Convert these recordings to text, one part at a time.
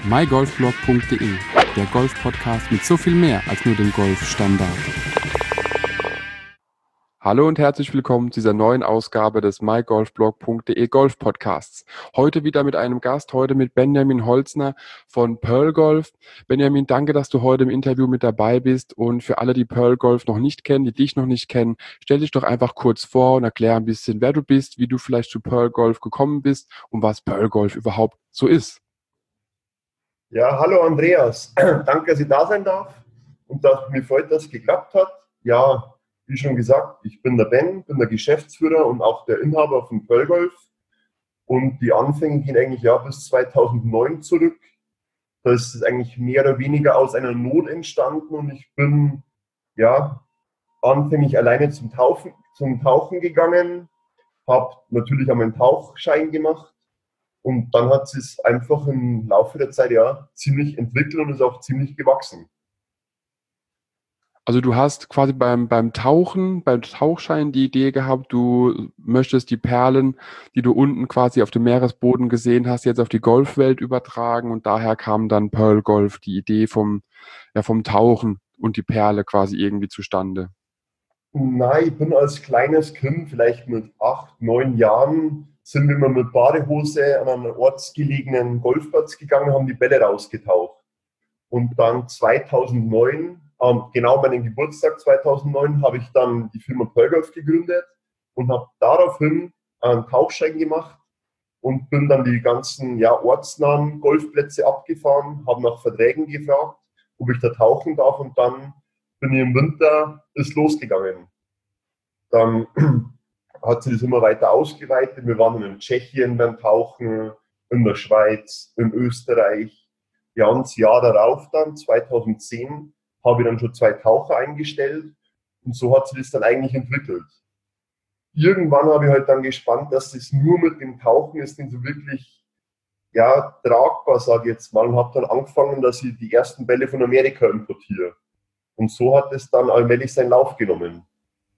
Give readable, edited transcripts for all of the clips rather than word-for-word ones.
mygolfblog.de, der Golf-Podcast mit so viel mehr als nur dem Golfstandard. Hallo und herzlich willkommen zu dieser neuen Ausgabe des mygolfblog.de Golf-Podcasts. Heute wieder mit einem Gast, heute mit Benjamin Holzner von Pearl Golf. Benjamin, danke, dass du heute im Interview mit dabei bist. Und für alle, die Pearl Golf noch nicht kennen, die dich noch nicht kennen, stell dich doch einfach kurz vor und erklär ein bisschen, wer du bist, wie du vielleicht zu Pearl Golf gekommen bist und was Pearl Golf überhaupt so ist. Ja, hallo Andreas. Danke, dass ich da sein darf und dass mir freut, dass es geklappt hat. Ja, wie schon gesagt, ich bin der Ben, bin der Geschäftsführer und auch der Inhaber von Pearl Golf. Und die Anfänge gehen eigentlich bis 2009 zurück. Das ist eigentlich mehr oder weniger aus einer Not entstanden und ich bin anfänglich alleine zum Tauchen gegangen, habe natürlich auch meinen Tauchschein gemacht. Und dann hat es einfach im Laufe der Zeit ziemlich entwickelt und ist auch ziemlich gewachsen. Also du hast quasi beim Tauchschein die Idee gehabt, du möchtest die Perlen, die du unten quasi auf dem Meeresboden gesehen hast, jetzt auf die Golfwelt übertragen und daher kam dann Pearl Golf, die Idee vom Tauchen und die Perle quasi irgendwie zustande. Nein, ich bin als kleines Kind, vielleicht mit 8, 9 Jahren, sind wir mal mit Badehose an einen ortsgelegenen Golfplatz gegangen, haben die Bälle rausgetaucht. Und dann 2009, genau meinen Geburtstag 2009, habe ich dann die Firma Pearl Golf gegründet und habe daraufhin einen Tauchschein gemacht und bin dann die ganzen ortsnahen Golfplätze abgefahren, habe nach Verträgen gefragt, ob ich da tauchen darf und dann bin ich im Winter losgegangen. Dann hat sich das immer weiter ausgeweitet. Wir waren in Tschechien beim Tauchen, in der Schweiz, in Österreich. Ja, und das Jahr darauf dann, 2010, habe ich dann schon 2 Taucher eingestellt und so hat sich das dann eigentlich entwickelt. Irgendwann habe ich halt dann gespannt, dass das nur mit dem Tauchen ist, nicht so wirklich tragbar, sage ich jetzt mal, und habe dann angefangen, dass ich die ersten Bälle von Amerika importiere. Und so hat es dann allmählich seinen Lauf genommen.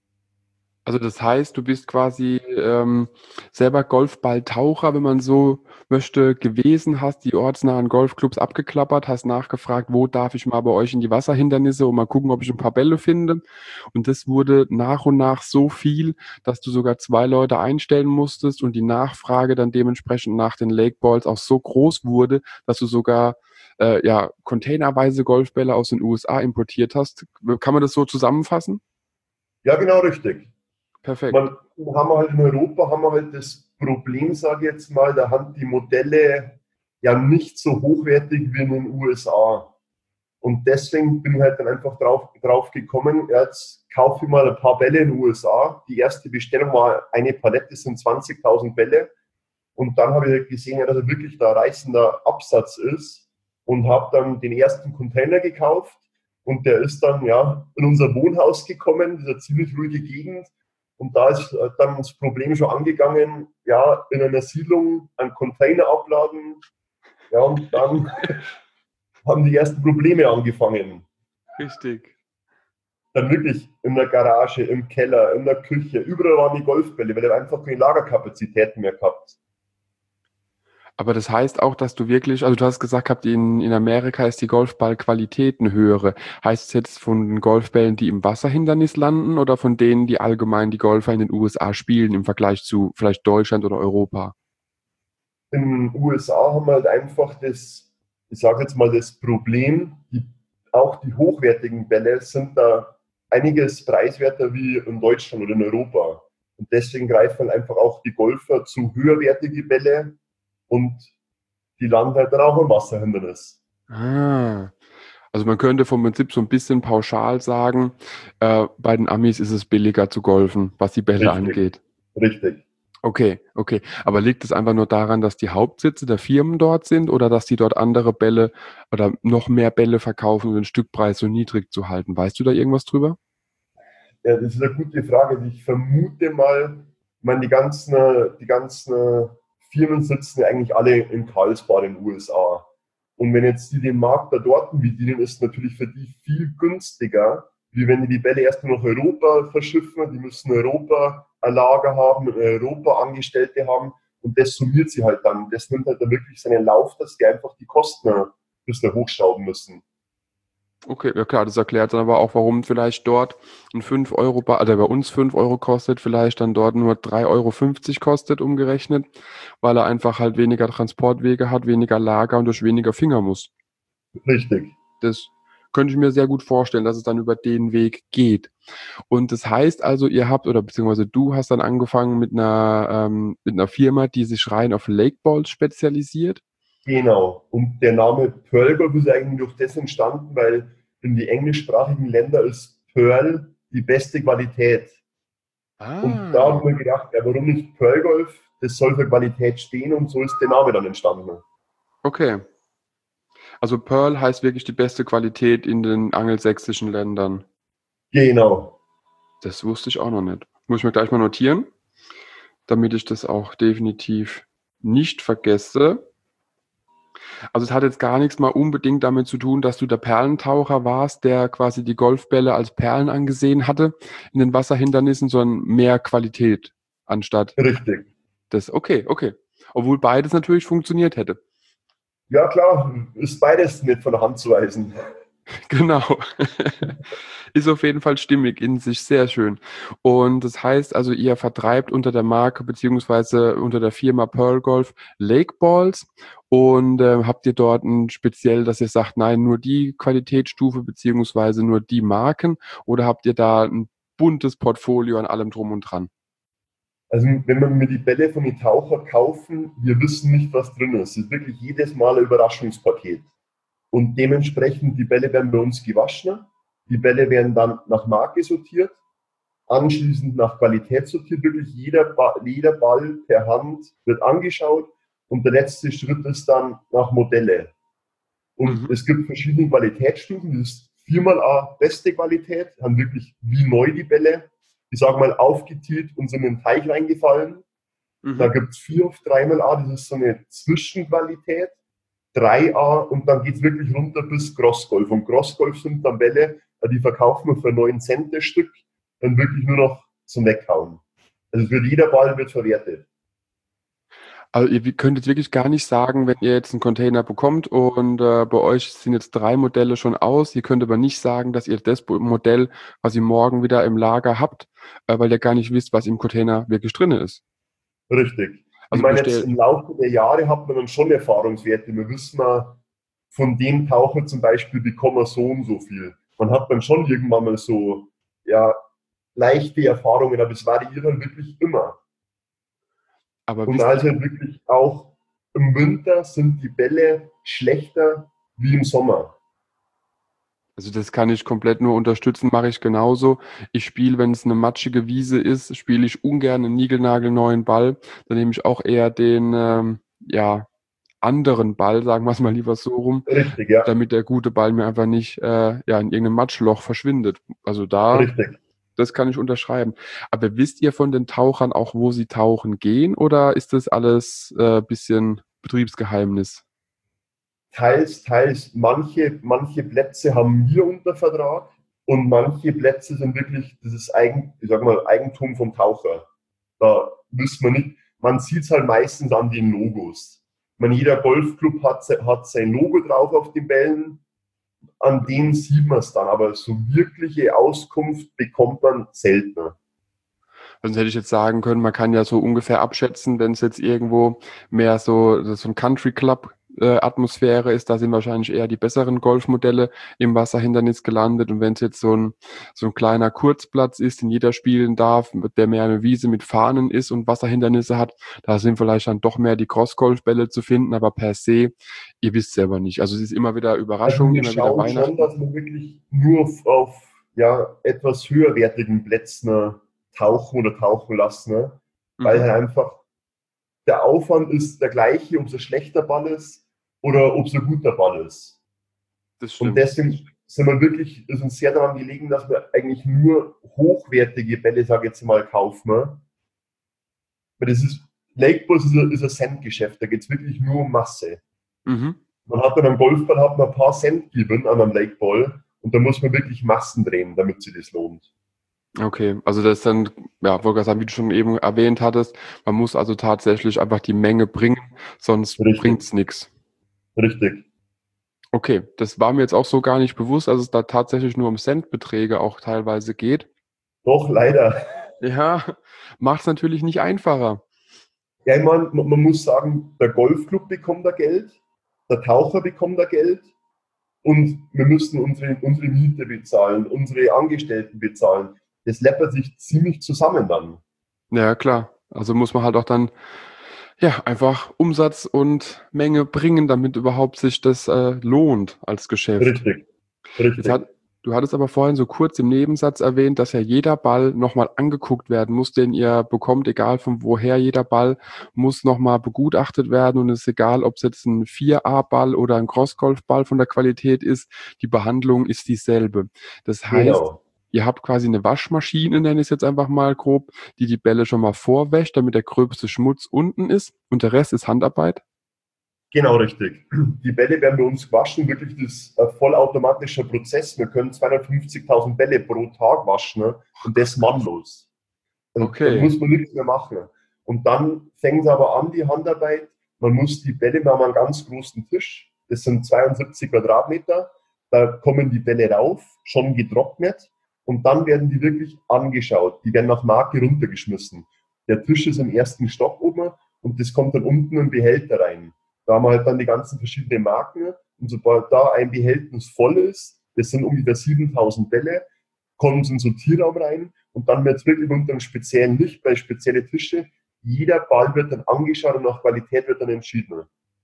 Also das heißt, du bist quasi selber Golfballtaucher, wenn man so möchte, gewesen, hast die ortsnahen Golfclubs abgeklappert, hast nachgefragt, wo darf ich mal bei euch in die Wasserhindernisse und mal gucken, ob ich ein paar Bälle finde. Und das wurde nach und nach so viel, dass du sogar 2 Leute einstellen musstest und die Nachfrage dann dementsprechend nach den Lake Balls auch so groß wurde, dass du sogar containerweise Golfbälle aus den USA importiert hast. Kann man das so zusammenfassen? Ja, genau richtig. Perfekt. In Europa haben wir halt das Problem, sage ich jetzt mal, da haben die Modelle nicht so hochwertig wie in den USA. Und deswegen bin ich halt dann einfach drauf gekommen, jetzt kaufe ich mal ein paar Bälle in den USA. Die erste Bestellung war eine Palette, das sind 20.000 Bälle. Und dann habe ich gesehen, dass er wirklich da reißender Absatz ist und habe dann den ersten Container gekauft. Und der ist dann in unser Wohnhaus gekommen, diese ziemlich ruhige Gegend. Und da ist dann das Problem schon angegangen, in einer Siedlung einen Container abladen. Ja, und dann haben die ersten Probleme angefangen. Richtig. Dann wirklich in der Garage, im Keller, in der Küche, überall waren die Golfbälle, weil er einfach keine Lagerkapazitäten mehr gehabt. Aber das heißt auch, dass du wirklich, also du hast gesagt gehabt, in Amerika ist die Golfballqualität eine höhere. Heißt es jetzt von den Golfbällen, die im Wasserhindernis landen oder von denen, die allgemein die Golfer in den USA spielen im Vergleich zu vielleicht Deutschland oder Europa? In den USA haben wir halt einfach das, ich sage jetzt mal das Problem, auch die hochwertigen Bälle sind da einiges preiswerter wie in Deutschland oder in Europa. Und deswegen greifen halt einfach auch die Golfer zu höherwertige Bälle und die landen halt dann auch im Wasserhindernis. Ah, also man könnte vom Prinzip so ein bisschen pauschal sagen, bei den Amis ist es billiger zu golfen, was die Bälle angeht. Richtig. Okay. Aber liegt es einfach nur daran, dass die Hauptsitze der Firmen dort sind oder dass die dort andere Bälle oder noch mehr Bälle verkaufen, um den Stückpreis so niedrig zu halten? Weißt du da irgendwas drüber? Ja, das ist eine gute Frage. Ich vermute mal, die ganzen Firmen sitzen ja eigentlich alle in Karlsbad in den USA. Und wenn jetzt die den Markt da dort bedienen, ist natürlich für die viel günstiger, wie wenn die Bälle erst nur nach Europa verschiffen. Die müssen in Europa ein Lager haben, in Europa Angestellte haben und das summiert sie halt dann. Das nimmt halt dann wirklich seinen Lauf, dass die einfach die Kosten bis wir hochschrauben müssen. Okay, ja klar, das erklärt dann aber auch, warum vielleicht dort ein 5 Euro, also bei uns 5 Euro kostet, vielleicht dann dort nur 3,50 € kostet, umgerechnet, weil er einfach halt weniger Transportwege hat, weniger Lager und durch weniger Finger muss. Richtig. Das könnte ich mir sehr gut vorstellen, dass es dann über den Weg geht. Und das heißt also, ihr habt oder beziehungsweise du hast dann angefangen mit einer Firma, die sich rein auf Lake Balls spezialisiert? Genau. Und der Name Pearl Golf ist eigentlich durch das entstanden, weil in die englischsprachigen Länder ist Pearl die beste Qualität. Und da Ah, haben wir gedacht, ja, warum nicht Pearl Golf? Das soll für Qualität stehen und so ist der Name dann entstanden. okay. Also Pearl heißt wirklich die beste Qualität in den angelsächsischen Ländern. Genau. Das wusste ich auch noch nicht. Muss ich mir gleich mal notieren, damit ich das auch definitiv nicht vergesse. Also es hat jetzt gar nichts mal unbedingt damit zu tun, dass du der Perlentaucher warst, der quasi die Golfbälle als Perlen angesehen hatte in den Wasserhindernissen, sondern mehr Qualität anstatt Richtig. das. Okay, okay. Obwohl beides natürlich funktioniert hätte. Ja, klar, ist beides nicht von der Hand zu weisen. Genau. Ist auf jeden Fall stimmig in sich, sehr schön. Und das heißt also, ihr vertreibt unter der Marke beziehungsweise unter der Firma Pearl Golf Lake Balls und habt ihr dort ein speziell, dass ihr sagt, nein, nur die Qualitätsstufe beziehungsweise nur die Marken oder habt ihr da ein buntes Portfolio an allem drum und dran? Also, wenn wir mir die Bälle von den Taucher kaufen, wir wissen nicht, was drin ist. Es ist wirklich jedes Mal ein Überraschungspaket. Und dementsprechend, die Bälle werden bei uns gewaschen. Die Bälle werden dann nach Marke sortiert, anschließend nach Qualität sortiert. Wirklich jeder Ball per Hand wird angeschaut und der letzte Schritt ist dann nach Modelle. Und Mhm. es gibt verschiedene Qualitätsstufen. Das ist 4x A beste Qualität, haben wirklich wie neu die Bälle, ich sage mal, aufgetilt und sind in den Teich reingefallen. Da Mhm. gibt es 4 auf 3x A, das ist so eine Zwischenqualität. 3A und dann geht es wirklich runter bis Crossgolf. Und Crossgolf sind dann Bälle, die verkaufen wir für 9 Cent das Stück, dann wirklich nur noch zum Weghauen. Also für jeder Ball wird verwertet. Also ihr könnt jetzt wirklich gar nicht sagen, wenn ihr jetzt einen Container bekommt und bei euch sind jetzt 3 Modelle schon aus. Ihr könnt aber nicht sagen, dass ihr das Modell, was ihr morgen wieder im Lager habt, weil ihr gar nicht wisst, was im Container wirklich drin ist. Richtig. Ich Also meine, jetzt bestell. im Laufe der Jahre hat man dann schon Erfahrungswerte. Wir wissen mal, von dem Taucher zum Beispiel bekommen wir so und so viel. Man hat dann schon irgendwann mal so, ja, leichte Erfahrungen, aber es variiert dann wirklich immer. Aber Und wisst ihr, also wirklich auch im Winter sind die Bälle schlechter wie im Sommer. also das kann ich komplett nur unterstützen, mache ich genauso. Ich spiele, wenn es eine matschige Wiese ist, spiele ich ungern einen niegelnagelneuen Ball. Dann nehme ich auch eher den, ja, anderen Ball, sagen wir es mal lieber so rum, Richtig, ja. damit der gute Ball mir einfach nicht ja, in irgendeinem Matschloch verschwindet. Also da, Richtig. das kann ich unterschreiben. Aber wisst ihr von den Tauchern auch, wo sie tauchen gehen oder ist das alles bisschen Betriebsgeheimnis? Teils, teils. Manche Plätze haben wir unter Vertrag und manche Plätze sind wirklich, das ist ich sag mal, Eigentum vom Taucher. Da wissen wir nicht, man sieht es halt meistens an den Logos. Ich meine, jeder Golfclub hat sein Logo drauf auf den Bällen, an denen sieht man es dann, aber so wirkliche Auskunft bekommt man seltener. Sonst hätte ich jetzt sagen können, man kann ja so ungefähr abschätzen, wenn es jetzt irgendwo mehr so ein Country Club Atmosphäre ist, da sind wahrscheinlich eher die besseren Golfmodelle im Wasserhindernis gelandet. Und wenn es jetzt so ein kleiner Kurzplatz ist, den jeder spielen darf, der mehr eine Wiese mit Fahnen ist und Wasserhindernisse hat, da sind vielleicht dann doch mehr die Cross-Golf-Bälle zu finden, aber per se, ihr wisst selber nicht. Also es ist immer wieder Also Überraschung, wir immer wieder schauen schon, Weihnachten. dass wir wirklich nur auf ja, etwas höherwertigen Plätzen tauchen oder tauchen lassen, ne? Weil Mhm, halt einfach der Aufwand ist der gleiche, ob es ein schlechter Ball ist oder ob es ein guter Ball ist. das Und stimmt. deswegen sind wir wirklich, ist uns sehr daran gelegen, dass wir eigentlich nur hochwertige Bälle, sage ich jetzt mal, kaufen. Ne? Weil das ist, Lakeball ist ein Centgeschäft, da geht es wirklich nur um Masse. Mhm. Man hat dann am Golfball hat man ein paar Cent gegeben an einem Lakeball und da muss man wirklich Massen drehen, damit sich das lohnt. Okay, also das ist dann, ja, wollte gerade sagen, wie du schon eben erwähnt hattest, man muss also tatsächlich einfach die Menge bringen, sonst Richtig, bringt's nichts. richtig. Okay, das war mir jetzt auch so gar nicht bewusst, dass es da tatsächlich nur um Centbeträge auch teilweise geht. Doch, leider. Ja, macht es natürlich nicht einfacher. Ja, ich meine, man muss sagen, der Golfclub bekommt da Geld, der Taucher bekommt da Geld und wir müssen unsere Miete bezahlen, unsere Angestellten bezahlen. Das läppert sich ziemlich zusammen dann. Ja, klar. Also muss man halt auch dann ja einfach Umsatz und Menge bringen, damit überhaupt sich das lohnt als Geschäft. Richtig, Jetzt richtig. hat, du hattest aber vorhin so kurz im Nebensatz erwähnt, dass ja jeder Ball nochmal angeguckt werden muss, den ihr bekommt, egal von woher jeder Ball, muss nochmal begutachtet werden und es ist egal, ob es jetzt ein 4A-Ball oder ein Crossgolf-Ball von der Qualität ist, die Behandlung ist dieselbe. Das heißt, Genau. ihr habt quasi eine Waschmaschine, nenne ich es jetzt einfach mal grob, die die Bälle schon mal vorwäscht, damit der gröbste Schmutz unten ist und der Rest ist Handarbeit. Genau richtig. Die Bälle werden bei uns gewaschen, wirklich das vollautomatischer Prozess. Wir können 250.000 Bälle pro Tag waschen, ne? Und das mannlos. Also da Okay. muss man nichts mehr machen. Und dann fängt es aber an, die Handarbeit. Man muss die Bälle, wir haben einen ganz großen Tisch, das sind 72 Quadratmeter, da kommen die Bälle rauf, schon getrocknet und dann werden die wirklich angeschaut. Die werden nach Marke runtergeschmissen. Der Tisch ist im ersten Stock oben und das kommt dann unten in den Behälter rein. Da haben wir halt dann die ganzen verschiedenen Marken und sobald da ein Behältnis voll ist, das sind ungefähr 7.000 Bälle, kommen sie in so einen Sortierraum rein und dann wird es wirklich unter einem speziellen Licht bei speziellen Tische. Jeder Ball wird dann angeschaut und nach Qualität wird dann entschieden.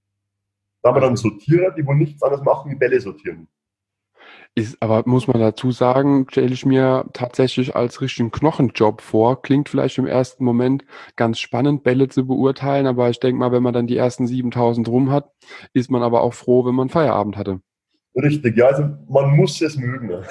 Da haben wir dann Also Sortierer, die wohl nichts anderes machen wie Bälle sortieren. ist, aber muss man dazu sagen, stelle ich mir tatsächlich als richtigen Knochenjob vor. Klingt vielleicht im ersten Moment ganz spannend, Bälle zu beurteilen, aber ich denke mal, wenn man dann die ersten 7.000 rum hat, ist man aber auch froh, wenn man Feierabend hatte. Richtig, ja, also man muss es mögen. Ne?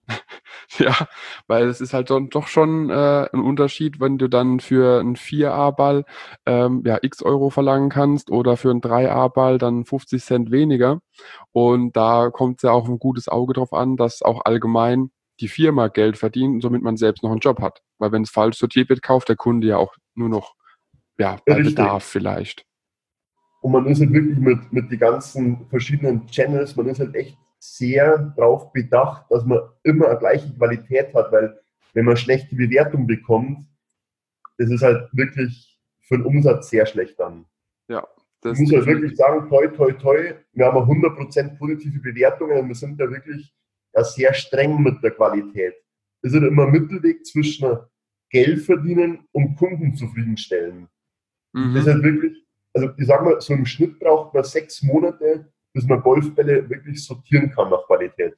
Ja, weil es ist halt doch schon ein Unterschied, wenn du dann für einen 4A-Ball ja, x Euro verlangen kannst oder für einen 3A-Ball dann 50 Cent weniger. Und da kommt es ja auch ein gutes Auge drauf an, dass auch allgemein die Firma Geld verdient und somit man selbst noch einen Job hat. Weil wenn es falsch sortiert wird, kauft der Kunde ja auch nur noch, ja, bei Richtig. Bedarf vielleicht. Und man ist halt wirklich mit den ganzen verschiedenen Channels, man ist halt echt sehr darauf bedacht, dass man immer eine gleiche Qualität hat, weil wenn man schlechte Bewertung bekommt, das ist halt wirklich für den Umsatz sehr schlecht dann. Ja, Ich das muss halt wirklich definitiv. sagen, toi, toi, toi, wir haben 100% positive Bewertungen und wir sind da wirklich ja, sehr streng mit der Qualität. Wir sind immer Mittelweg zwischen Geld verdienen und Kunden zufriedenstellen. Und das Mhm. ist halt wirklich, also ich sag mal, so im Schnitt braucht man 6 Monate, bis man Golfbälle wirklich sortieren kann nach Qualität.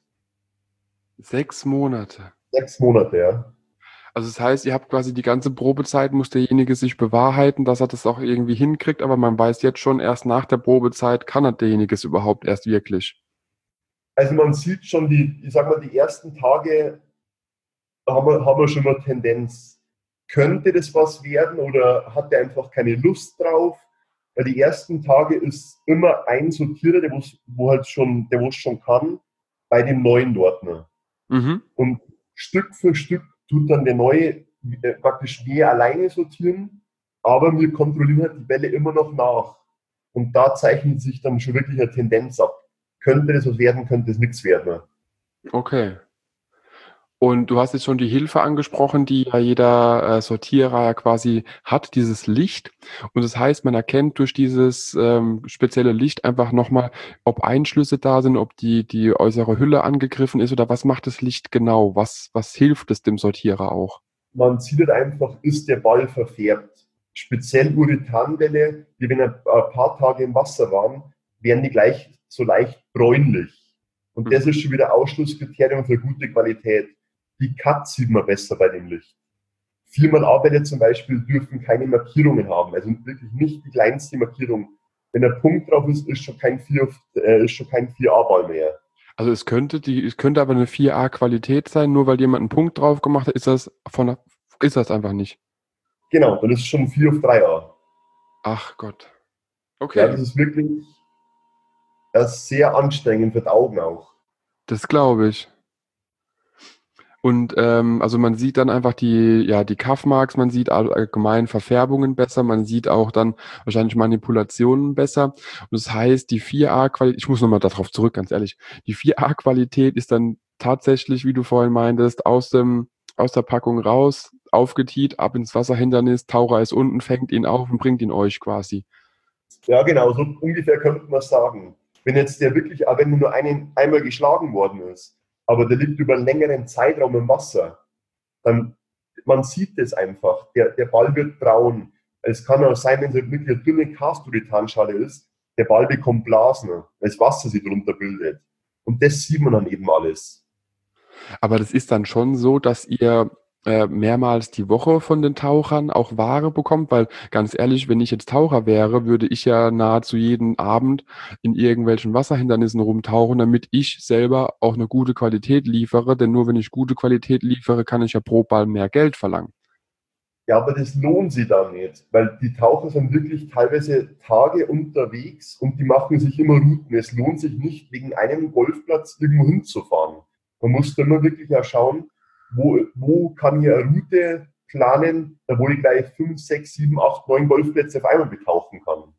6 Monate. 6 Monate, ja. Also das heißt, ihr habt quasi die ganze Probezeit, muss derjenige sich bewahrheiten, dass er das auch irgendwie hinkriegt, aber man weiß jetzt schon, erst nach der Probezeit kann er derjenige es überhaupt erst wirklich. Also man sieht schon ich sag mal, die ersten Tage haben wir schon eine Tendenz. Könnte das was werden oder hat der einfach keine Lust drauf? Weil die ersten Tage ist immer ein Sortierer, der wo es schon kann, bei dem neuen Ordner. Mhm. Und Stück für Stück tut dann der neue praktisch mehr alleine sortieren, aber wir kontrollieren halt die Bälle immer noch nach. Und da zeichnet sich dann schon wirklich eine Tendenz ab. Könnte das was werden, könnte es nichts werden. Okay. Und du hast jetzt schon die Hilfe angesprochen, die ja jeder Sortierer ja quasi hat, dieses Licht. Und das heißt, man erkennt durch dieses spezielle Licht einfach nochmal, ob Einschlüsse da sind, ob die äußere Hülle angegriffen ist oder was macht das Licht genau? Was hilft es dem Sortierer auch? Man sieht halt einfach, ist der Ball verfärbt. Speziell Urethanbälle, die wenn ein paar Tage im Wasser waren, werden die gleich so leicht bräunlich. Und das Mhm. ist schon wieder Ausschlusskriterium für gute Qualität. Die Cut sieht man besser bei dem Licht. 4x-A-Bälle zum Beispiel dürfen keine Markierungen haben, also wirklich nicht die kleinste Markierung. Wenn der Punkt drauf ist, ist schon kein 4A-Ball mehr. Also es könnte aber eine 4A Qualität sein, nur weil jemand einen Punkt drauf gemacht hat, ist das einfach nicht. Genau, dann ist es schon 4 auf 3A. Ach Gott. Ja, Okay, das ist wirklich sehr anstrengend für die Augen auch. das glaube ich. Und also man sieht dann einfach die Cuff-Marks, man sieht allgemein Verfärbungen besser, man sieht auch dann wahrscheinlich Manipulationen besser. Und das heißt, die 4A-Qualität, ich muss nochmal darauf zurück, ganz ehrlich, die 4A-Qualität ist dann tatsächlich, wie du vorhin meintest, aus der Packung raus, aufgetiet, ab ins Wasserhindernis, Taucher ist unten, fängt ihn auf und bringt ihn euch quasi. Ja, genau, so ungefähr könnte man sagen. Wenn jetzt der wirklich, auch wenn nur einmal geschlagen worden ist, aber der liegt über einen längeren Zeitraum im Wasser, dann man sieht das einfach. Der Ball wird braun. Es kann auch sein, wenn es wirklich eine dünne Casturitanschale ist, der Ball bekommt Blasen, weil das Wasser sich drunter bildet. Und das sieht man dann eben alles. Aber das ist dann schon so, dass ihr mehrmals die Woche von den Tauchern auch Ware bekommt, weil ganz ehrlich, wenn ich jetzt Taucher wäre, würde ich ja nahezu jeden Abend in irgendwelchen Wasserhindernissen rumtauchen, damit ich selber auch eine gute Qualität liefere, denn nur wenn ich gute Qualität liefere, kann ich ja pro Ball mehr Geld verlangen. Ja, aber das lohnt sich dann nicht, weil die Taucher sind wirklich teilweise Tage unterwegs und die machen sich immer Routen. Es lohnt sich nicht, wegen einem Golfplatz irgendwo hinzufahren. Man muss dann immer wirklich auch schauen, wo kann ich eine Route planen, da wo ich gleich 5, 6, 7, 8, 9 Golfplätze auf einmal betauchen kann.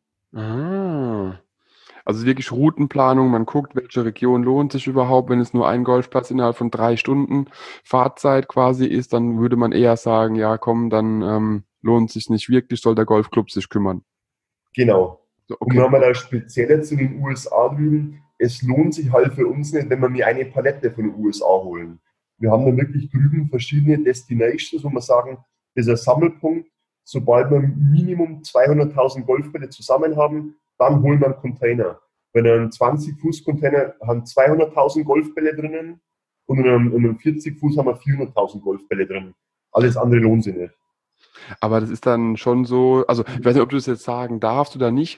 Ah. Also wirklich Routenplanung, man guckt, welche Region lohnt sich überhaupt. Wenn es nur ein Golfplatz innerhalb von 3 Stunden Fahrzeit quasi ist, dann würde man eher sagen, ja komm, dann lohnt sich nicht wirklich, soll der Golfclub sich kümmern. Genau. So, Und okay. nochmal da speziell jetzt in den USA drüben, es lohnt sich halt für uns nicht, wenn wir mir eine Palette von den USA holen. Wir haben da wirklich drüben verschiedene Destinations, wo wir sagen, das ist ein Sammelpunkt. Sobald wir Minimum 200.000 Golfbälle zusammen haben, dann holen wir einen Container. Wenn ein 20-Fuß-Container haben 200.000 Golfbälle drinnen und in einem 40 Fuß haben wir 400.000 Golfbälle drin. Alles andere lohnt sich nicht. Aber das ist dann schon so, also ich weiß nicht, ob du das jetzt sagen darfst oder nicht.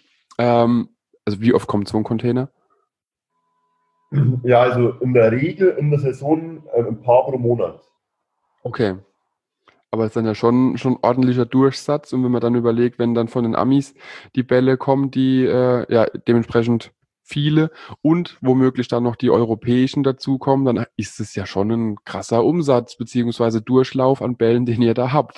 Also wie oft kommt so ein Container? Ja, also in der Regel in der Saison ein paar pro Monat. Okay. Aber es ist dann ja schon ordentlicher Durchsatz. Und wenn man dann überlegt, wenn dann von den Amis die Bälle kommen, die ja dementsprechend viele und womöglich dann noch die europäischen dazukommen, dann ist es ja schon ein krasser Umsatz beziehungsweise Durchlauf an Bällen, den ihr da habt.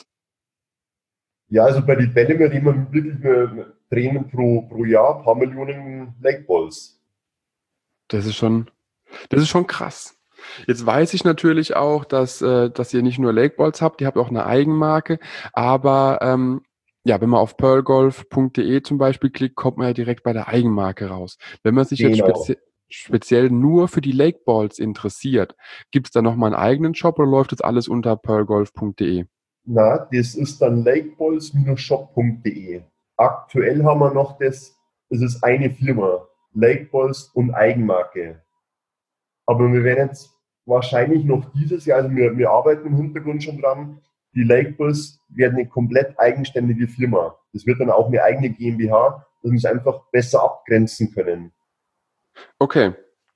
Ja, also bei den Bällen, wir reden wirklich drehen pro Jahr ein paar Millionen Lakeballs. Das ist das ist schon krass. Jetzt weiß ich natürlich auch, dass ihr nicht nur Lakeballs habt, ihr habt auch eine Eigenmarke, aber ja, wenn man auf pearlgolf.de zum Beispiel klickt, kommt man ja direkt bei der Eigenmarke raus. Wenn man sich jetzt Genau. speziell nur für die Lakeballs interessiert, gibt es da nochmal einen eigenen Shop oder läuft das alles unter pearlgolf.de? Na, das ist dann lakeballs-shop.de. Aktuell haben wir noch das ist eine Firma, Lakeballs und Eigenmarke. Aber wir werden jetzt wahrscheinlich noch dieses Jahr, also wir arbeiten im Hintergrund schon dran, die Lakeballs werden eine komplett eigenständige Firma. Das wird dann auch eine eigene GmbH, dass wir es einfach besser abgrenzen können. Okay.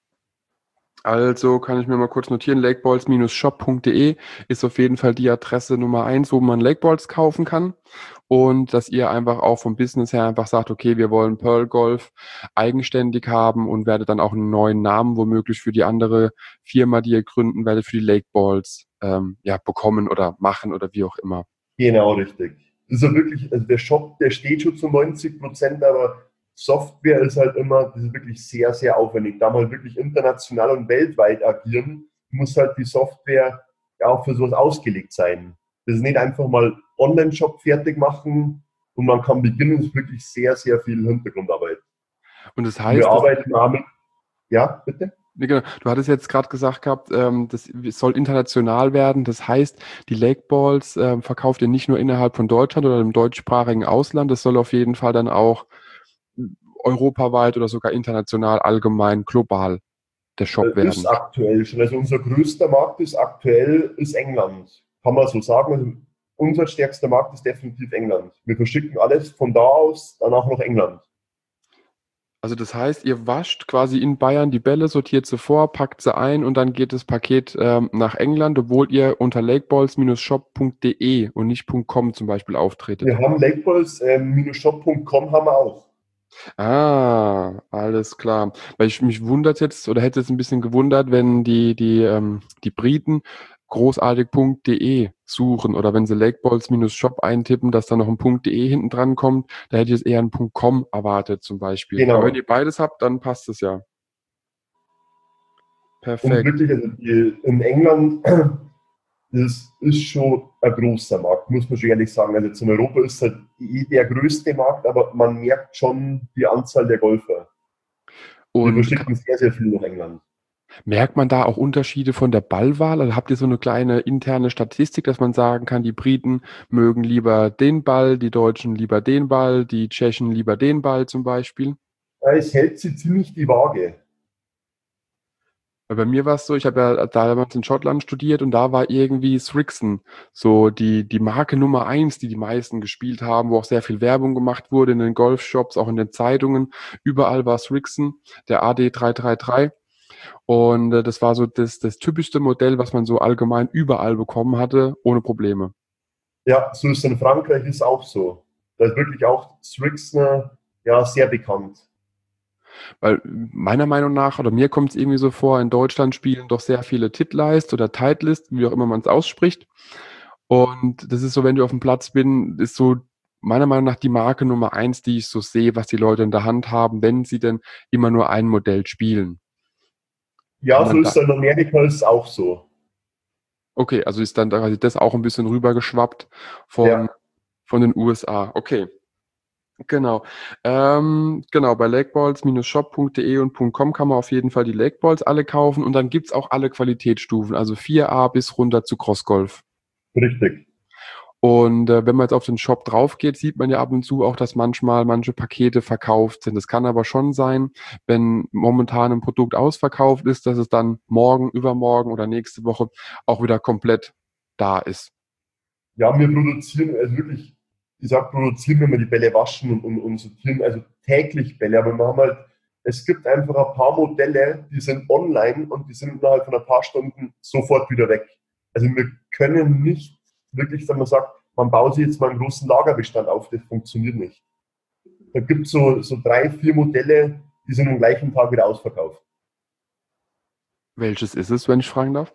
Also kann ich mir mal kurz notieren, lakeballs-shop.de ist auf jeden Fall die Adresse Nummer 1, wo man Lakeballs kaufen kann. Und dass ihr einfach auch vom Business her einfach sagt, okay, wir wollen Pearl Golf eigenständig haben und werdet dann auch einen neuen Namen womöglich für die andere Firma, die ihr gründen werdet, für die Lakeballs ja, bekommen oder machen oder wie auch immer. Genau, richtig. Das ist ja wirklich, also der Shop, der steht schon zu 90%, aber Software ist halt immer, das ist wirklich sehr, sehr aufwendig. Da wir halt wirklich international und weltweit agieren, muss halt die Software ja auch für sowas ausgelegt sein. Das ist nicht einfach mal Online-Shop fertig machen und man kann beginnen, es ist wirklich sehr, sehr viel Hintergrundarbeit. Und das Und wir heißt, arbeiten auch mit, ja, bitte? nee, genau. Du hattest jetzt gerade gesagt gehabt, das soll international werden. Das heißt, die Lakeballs verkauft ihr nicht nur innerhalb von Deutschland oder im deutschsprachigen Ausland. Das soll auf jeden Fall dann auch europaweit oder sogar international, allgemein, global der Shop Ist werden. aktuell schon. Also unser größter Markt ist aktuell ist England. Kann man so sagen. Also unser stärkster Markt ist definitiv England. Wir verschicken alles von da aus dann auch nach England. Also das heißt, ihr wascht quasi in Bayern die Bälle, sortiert sie vor, packt sie ein und dann geht das Paket nach England, obwohl ihr unter lakeballs-shop.de und nicht .com zum Beispiel auftretet. Wir haben lakeballs-shop.com haben wir auch. Ah, alles klar. Weil mich wundert jetzt oder hätte es ein bisschen gewundert, wenn die Briten großartig.de suchen oder wenn sie Lakeballs-Shop eintippen, dass da noch ein .de hinten dran kommt, da hätte ich jetzt eher ein .com erwartet zum Beispiel. Aber wenn Genau. ihr beides habt, dann passt es ja. Und Perfekt. wirklich, also in England, das ist schon ein großer Markt, muss man schon ehrlich sagen. Also jetzt in Europa ist halt der größte Markt, aber man merkt schon die Anzahl der Golfer. Wir Und verschicken sehr, sehr viel nach England. merkt man da auch Unterschiede von der Ballwahl? Also habt ihr so eine kleine interne Statistik, dass man sagen kann, die Briten mögen lieber den Ball, die Deutschen lieber den Ball, die Tschechen lieber den Ball zum Beispiel? Es hält sich ziemlich die Waage. Weil bei mir war es so, ich habe ja damals in Schottland studiert und da war irgendwie Srixon so die Marke Nummer eins, die die meisten gespielt haben, wo auch sehr viel Werbung gemacht wurde in den Golfshops, auch in den Zeitungen. Überall war Srixon, der AD 333. Und das war so das typischste Modell, was man so allgemein überall bekommen hatte, ohne Probleme. Ja, so ist es in Frankreich ist auch so. Da ist wirklich auch Strixner ja sehr bekannt. Weil meiner Meinung nach, oder mir kommt es irgendwie so vor, in Deutschland spielen doch sehr viele Titleist oder Titleist, wie auch immer man es ausspricht. Und das ist so, wenn du auf dem Platz bin, ist so meiner Meinung nach die Marke Nummer eins, die ich so sehe, was die Leute in der Hand haben, wenn sie denn immer nur ein Modell spielen. Kann Ja, so man ist da, es in Amerika ist es auch so. okay, also ist dann da quasi das auch ein bisschen rübergeschwappt von, Ja, von den USA. Okay. Genau. Genau, bei lakeballs-shop.de und .com kann man auf jeden Fall die Lakeballs alle kaufen und dann gibt's auch alle Qualitätsstufen, also 4A bis runter zu Crossgolf. richtig. Und wenn man jetzt auf den Shop drauf geht, sieht man ja ab und zu auch, dass manchmal manche Pakete verkauft sind. Es kann aber schon sein, wenn momentan ein Produkt ausverkauft ist, dass es dann morgen, übermorgen oder nächste Woche auch wieder komplett da ist. Ja, wir produzieren, also wirklich, ich sag produzieren, wenn wir die Bälle waschen und sortieren, also täglich Bälle, aber wir haben halt, es gibt einfach ein paar Modelle, die sind online und die sind innerhalb von ein paar Stunden sofort wieder weg. Also wir können nicht wirklich, wenn man sagt, man baut sich jetzt mal einen großen Lagerbestand auf, das funktioniert nicht. Da gibt es so drei, vier Modelle, die sind am gleichen Tag wieder ausverkauft. Welches ist es, wenn ich fragen darf?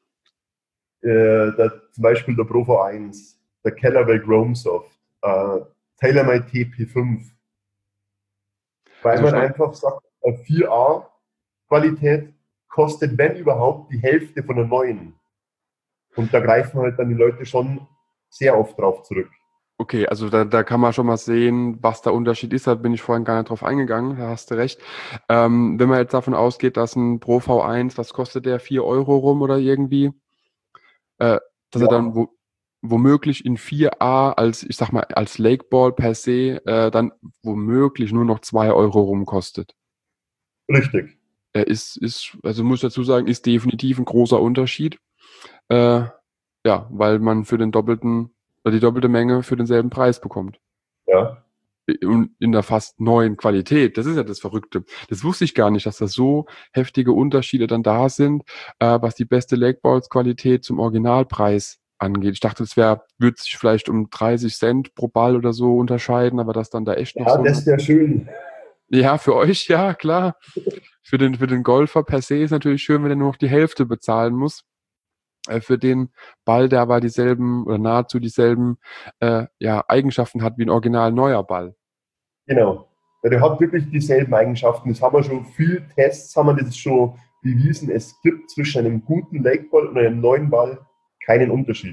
Zum Beispiel der Pro V1, der Callaway Chrome Soft, TaylorMade TP5, weil Also man schon. einfach sagt, 4A-Qualität kostet, wenn überhaupt, die Hälfte von der neuen. Und da greifen halt dann die Leute schon sehr oft drauf zurück. Okay, also da kann man schon mal sehen, was der Unterschied ist. Da bin ich vorhin gar nicht drauf eingegangen, da hast du recht. Wenn man jetzt davon ausgeht, dass ein Pro V1, was kostet der, 4 Euro rum oder irgendwie, äh, dass er dann Ja, womöglich in 4A als, ich sag mal, als Lakeball per se dann womöglich nur noch 2 Euro rum kostet. richtig. Also muss ich dazu sagen, ist definitiv ein großer Unterschied. Äh, ja, weil man für den doppelten oder die doppelte Menge für denselben Preis bekommt. Ja. Und in der fast neuen Qualität. Das ist ja das Verrückte. Das wusste ich gar nicht, dass da so heftige Unterschiede dann da sind, was die beste Lakeballs-Qualität zum Originalpreis angeht. Ich dachte, würde sich vielleicht um 30 Cent pro Ball oder so unterscheiden, aber dass dann da echt noch Ja, so das ein, wäre schön. ja, für euch, ja, klar. Für den Golfer per se ist natürlich schön, wenn er nur noch die Hälfte bezahlen muss. Für den Ball, der aber dieselben oder nahezu dieselben ja, Eigenschaften hat wie ein original neuer Ball. Genau. Ja, der hat wirklich dieselben Eigenschaften. Das haben wir schon, viele Tests haben wir das schon bewiesen. Es gibt zwischen einem guten Lakeball und einem neuen Ball keinen Unterschied.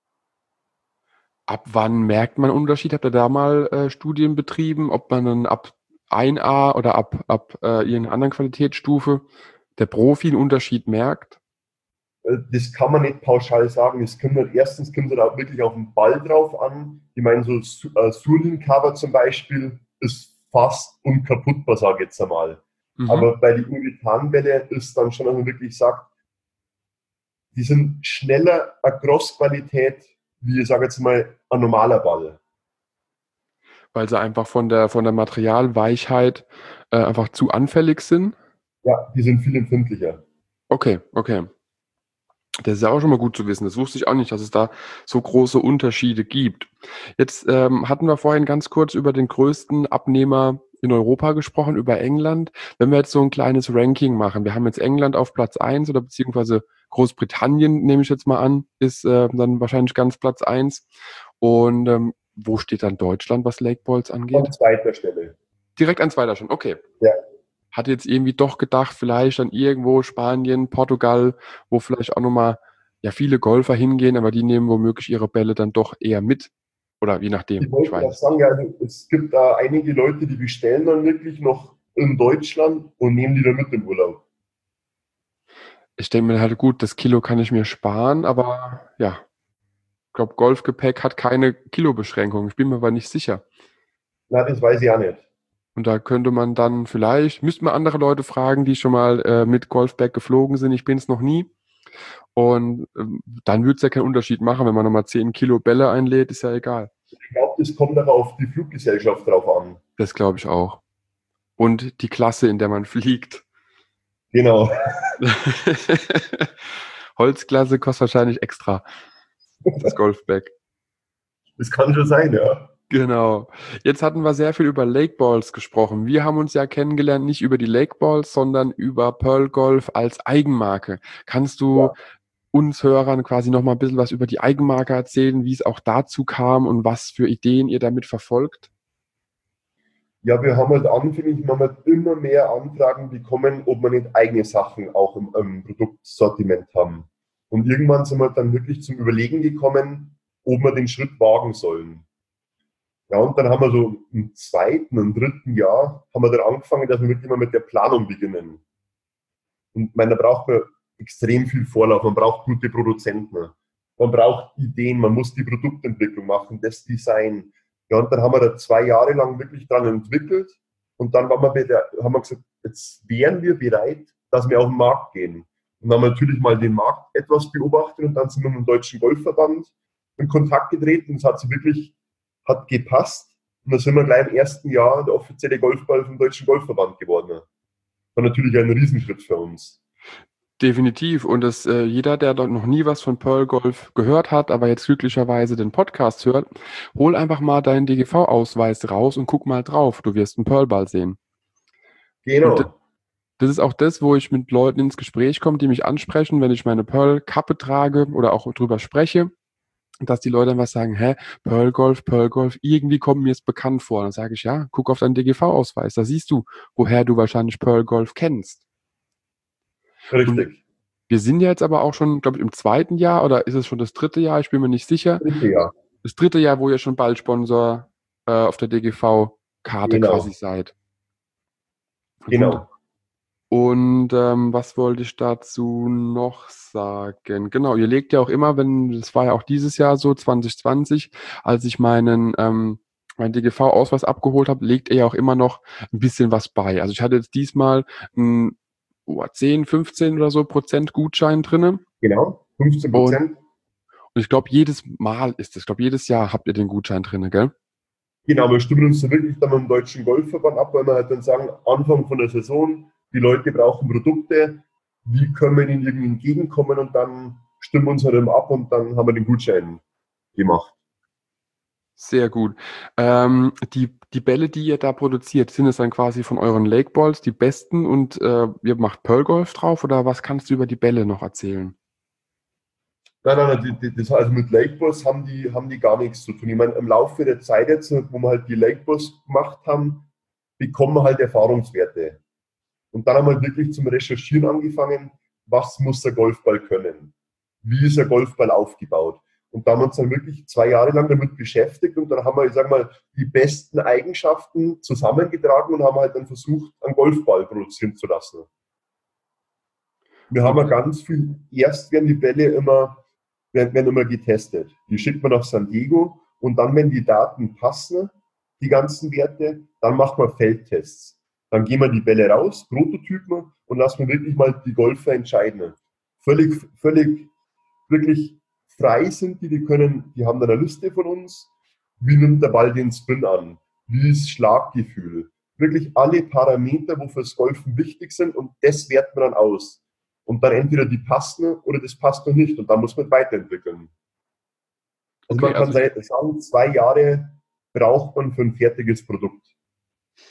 Ab wann merkt man Unterschied? Habt ihr da mal Studien betrieben, ob man dann ab 1A oder ab irgendeiner anderen Qualitätsstufe der Profi einen Unterschied merkt? Das kann man nicht pauschal sagen. Erstens kommt es auch wirklich auf den Ball drauf an. Ich meine, so Surlin-Cover zum Beispiel ist fast unkaputtbar, sage ich jetzt einmal. Mhm. Aber bei den Uritanbälle ist dann schon, dass man wirklich sagt, die sind schneller eine Cross-Qualität, wie ich sage jetzt mal, ein normaler Ball. Weil sie einfach von der Materialweichheit einfach zu anfällig sind? Ja, die sind viel empfindlicher. Okay, okay. Das ist ja auch schon mal gut zu wissen. Das wusste ich auch nicht, dass es da so große Unterschiede gibt. Jetzt hatten wir vorhin ganz kurz über den größten Abnehmer in Europa gesprochen, über England. Wenn wir jetzt so ein kleines Ranking machen, wir haben jetzt England auf Platz 1 oder beziehungsweise Großbritannien, nehme ich jetzt mal an, ist dann wahrscheinlich ganz Platz 1. Und wo steht dann Deutschland, was Lake Balls An angeht? zweiter Stelle. Direkt an zweiter schon, okay. Ja. Hatte jetzt irgendwie doch gedacht, vielleicht dann irgendwo Spanien, Portugal, wo vielleicht auch nochmal ja, viele Golfer hingehen, aber die nehmen womöglich ihre Bälle dann doch eher mit. Oder je Ich nachdem, ich wollte weiß gerade es sagen, nicht. ja, also es gibt da einige Leute, die bestellen dann wirklich noch in Deutschland und nehmen die dann mit im Urlaub. Ich denke mir halt, gut, das Kilo kann ich mir sparen, aber ja, ich glaube, Golfgepäck hat keine Kilobeschränkung. Ich bin mir aber nicht sicher. Na, das weiß ich auch nicht. Und da könnte man dann vielleicht, müsste man andere Leute fragen, die schon mal mit Golfbag geflogen sind. Ich bin es noch nie. Und dann würde es ja keinen Unterschied machen, wenn man nochmal 10 Kilo Bälle einlädt, ist ja egal. Ich glaube, das kommt aber auf die Fluggesellschaft drauf an. Das glaube ich auch. Und die Klasse, in der man fliegt. Genau. Holzklasse kostet wahrscheinlich extra, das Golfbag. Das kann schon sein, ja. Genau. Jetzt hatten wir sehr viel über Lake Balls gesprochen. Wir haben uns ja kennengelernt, nicht über die Lake Balls, sondern über Pearl Golf als Eigenmarke. Kannst du Ja, uns Hörern quasi noch mal ein bisschen was über die Eigenmarke erzählen, wie es auch dazu kam und was für Ideen ihr damit verfolgt? ja, wir haben halt anfänglich haben halt immer mehr Anfragen bekommen, ob wir nicht eigene Sachen auch im Produktsortiment haben. Und irgendwann sind wir dann wirklich zum Überlegen gekommen, ob wir den Schritt wagen sollen. Ja, und dann haben wir so im zweiten und dritten Jahr haben wir dann angefangen, dass wir wirklich mal mit der Planung beginnen. Und da braucht man extrem viel Vorlauf, man braucht gute Produzenten, man braucht Ideen, man muss die Produktentwicklung machen, das Design. Ja, und dann haben wir da 2 Jahre lang wirklich dran entwickelt und dann haben wir gesagt, jetzt wären wir bereit, dass wir auf den Markt gehen. Und dann haben wir natürlich mal den Markt etwas beobachtet und dann sind wir mit dem Deutschen Golfverband in Kontakt getreten und es hat sich wirklich hat gepasst. Und dann sind wir gleich im ersten Jahr der offizielle Golfball vom Deutschen Golfverband geworden. War natürlich ein Riesenschritt für uns. Definitiv. Und jeder, der dort noch nie was von Pearl Golf gehört hat, aber jetzt glücklicherweise den Podcast hört, hol einfach mal deinen DGV-Ausweis raus und guck mal drauf. Du wirst einen Pearl-Ball sehen. Und Genau. das ist auch das, wo ich mit Leuten ins Gespräch komme, die mich ansprechen, wenn ich meine Pearl-Kappe trage oder auch drüber spreche, dass die Leute dann was sagen, hä, Pearl Golf, irgendwie kommt mir es bekannt vor. Dann sage ich, ja, guck auf deinen DGV-Ausweis, da siehst du, woher du wahrscheinlich Pearl Golf kennst. Und Richtig. wir sind ja jetzt aber auch schon, glaube ich, im zweiten Jahr oder ist es schon das dritte Jahr? Ich bin mir nicht sicher. Richtig, ja. Das dritte Jahr, wo ihr schon bald Sponsor auf der DGV-Karte quasi Genau. seid. Genau. Und was wollte ich dazu noch sagen? Genau, ihr legt ja auch immer, das war ja auch dieses Jahr so, 2020, als ich meinen DGV-Ausweis abgeholt habe, legt ihr ja auch immer noch ein bisschen was bei. Also ich hatte jetzt diesmal einen 10, 15 oder so Prozent Gutschein drinne. Genau. Und, 15%. und ich glaube, jedes Mal ist es, ich glaube, jedes Jahr habt ihr den Gutschein drinne, gell? Genau, wir stimmen uns da wirklich dann mit dem Deutschen Golfverband ab, weil wir halt dann sagen, Anfang von der Saison, die Leute brauchen Produkte, wie können wir ihnen irgendwie entgegenkommen und dann stimmen wir uns halt immer ab und dann haben wir den Gutschein gemacht. Sehr gut. Die Bälle, die ihr da produziert, sind es dann quasi von euren Lake Balls die besten und ihr macht Pearl Golf drauf oder was kannst du über die Bälle noch erzählen? Nein, nein, nein, das, also mit Lakebus haben die gar nichts zu tun. Ich meine, im Laufe der Zeit jetzt, wo wir halt die Lakebus gemacht haben, bekommen wir halt Erfahrungswerte. Und dann haben wir wirklich zum Recherchieren angefangen, was muss der Golfball können? Wie ist der Golfball aufgebaut? Und da haben wir uns dann wirklich 2 Jahre lang damit beschäftigt und dann haben wir, ich sag mal, die besten Eigenschaften zusammengetragen und haben halt dann versucht, einen Golfball produzieren zu lassen. Wir haben ja Okay. ganz viel, erst werden die Bälle werden immer getestet. Die schickt man nach San Diego und dann, wenn die Daten passen, die ganzen Werte, dann macht man Feldtests. Dann gehen wir die Bälle raus, Prototypen und lassen wir wirklich mal die Golfer entscheiden. Völlig, wirklich frei sind die haben dann eine Liste von uns. Wie nimmt der Ball den Spin an? Wie ist Schlaggefühl? Wirklich alle Parameter, wo fürs Golfen wichtig sind und das werten wir dann aus. Und dann entweder die passen oder das passt noch nicht und dann muss man weiterentwickeln. Also Okay, man kann also sagen, 2 Jahre braucht man für ein fertiges Produkt.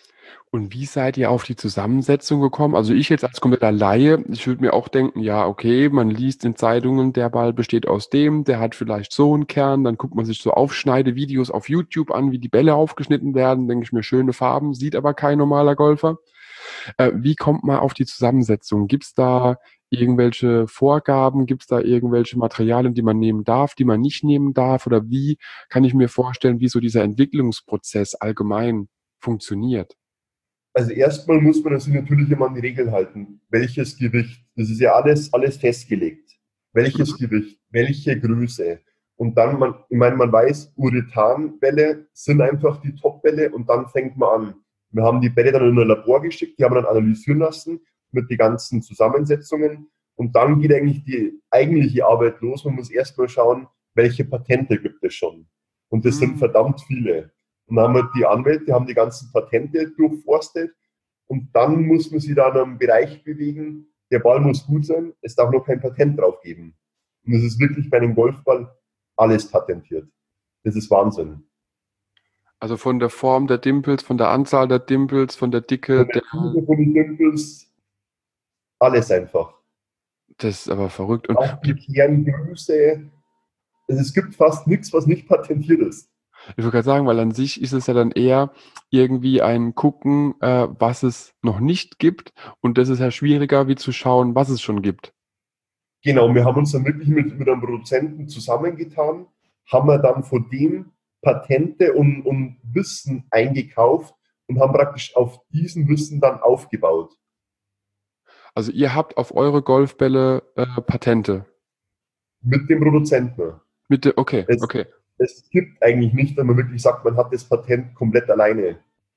Und wie seid ihr auf die Zusammensetzung gekommen? Also ich jetzt als kompletter Laie, ich würde mir auch denken, ja, okay, man liest in Zeitungen, der Ball besteht aus dem, der hat vielleicht so einen Kern, dann guckt man sich so Aufschneidevideos auf YouTube an, wie die Bälle aufgeschnitten werden, denke ich mir, schöne Farben, sieht aber kein normaler Golfer. Wie kommt man auf die Zusammensetzung? Gibt es da irgendwelche Vorgaben? Gibt es da irgendwelche Materialien, die man nehmen darf, die man nicht nehmen darf? Oder wie kann ich mir vorstellen, wie so dieser Entwicklungsprozess allgemein funktioniert? Also erstmal muss man sich natürlich immer an die Regeln halten. Welches Gewicht? Das ist ja alles festgelegt. Welches Mhm. Gewicht? Welche Größe? Und dann, ich meine, man weiß, Urethanbälle sind einfach die Top-Bälle und dann fängt man an. Wir haben die Bälle dann in ein Labor geschickt, die haben wir dann analysieren lassen mit den ganzen Zusammensetzungen und dann geht eigentlich die eigentliche Arbeit los. Man muss erstmal schauen, welche Patente gibt es schon. Und das sind Mhm. verdammt viele. Und dann haben wir die Anwälte, haben die ganzen Patente durchforstet und dann muss man sich da in einem Bereich bewegen, der Ball muss gut sein, es darf noch kein Patent drauf geben. Und es ist wirklich bei einem Golfball alles patentiert. Das ist Wahnsinn. Also von der Form der Dimples, von der Anzahl der Dimples, von der Dicke Von der, der Tiefe, von den Dimples, alles einfach. das ist aber verrückt. Und Auch die Kerngröße. Es gibt fast nichts, was nicht patentiert ist. ich würde gerade sagen, weil an sich ist es ja dann eher irgendwie ein Gucken, was es noch nicht gibt. Und das ist ja schwieriger, wie zu schauen, was es schon gibt. Genau, wir haben uns dann wirklich mit einem Produzenten zusammengetan, haben wir dann von dem Patente und Wissen eingekauft und haben praktisch auf diesem Wissen dann aufgebaut. Also ihr habt auf eure Golfbälle Patente. Mit dem Produzenten. Okay, Es, okay. es gibt eigentlich nicht, wenn man wirklich sagt, man hat das Patent komplett alleine.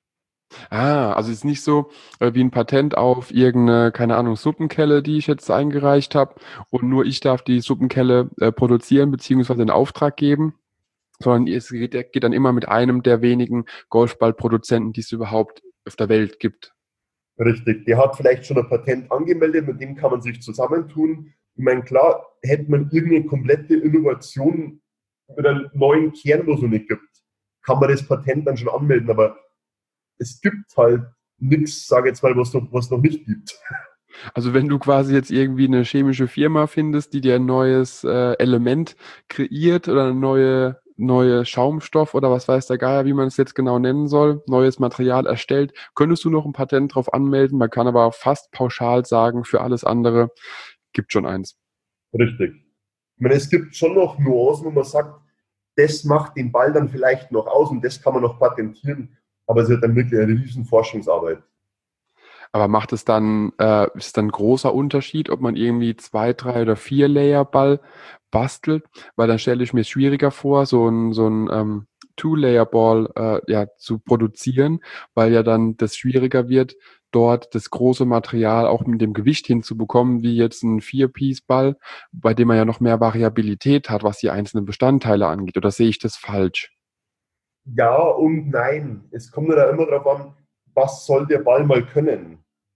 Also es ist nicht so wie ein Patent auf irgendeine, keine Ahnung, Suppenkelle, die ich jetzt eingereicht habe und nur ich darf die Suppenkelle produzieren beziehungsweise in Auftrag geben, sondern geht dann immer mit einem der wenigen Golfballproduzenten, die es überhaupt auf der Welt gibt. Richtig. Der hat vielleicht schon ein Patent angemeldet, mit dem kann man sich zusammentun. Ich meine, klar, hätte man irgendeine komplette Innovation mit einem neuen Kern, wo es noch nicht gibt, kann man das Patent dann schon anmelden, aber es gibt halt nichts, sage ich jetzt mal, was noch nicht gibt. Also wenn du quasi jetzt irgendwie eine chemische Firma findest, die dir ein neues Element kreiert oder eine neue Schaumstoff oder was weiß der Geier, wie man es jetzt genau nennen soll, neues Material erstellt, könntest du noch ein Patent drauf anmelden. Man kann aber fast pauschal sagen, für alles andere gibt schon eins. Richtig. Ich meine, es gibt schon noch Nuancen, wo man sagt, das macht den Ball dann vielleicht noch aus und das kann man noch patentieren, aber es ist dann wirklich eine riesen Forschungsarbeit. Aber macht es dann, ist dann ein großer Unterschied, ob man irgendwie 2, 3 oder 4 Layer-Ball bastelt? Weil dann stelle ich mir es schwieriger vor, so ein Two-Layer-Ball ja, zu produzieren, weil ja dann das schwieriger wird, dort das große Material auch mit dem Gewicht hinzubekommen, wie jetzt ein Vier-Piece-Ball, bei dem man ja noch mehr Variabilität hat, was die einzelnen Bestandteile angeht. Oder sehe ich das falsch? Ja und nein. Es kommt ja da immer darauf an, was soll der Ball mal können?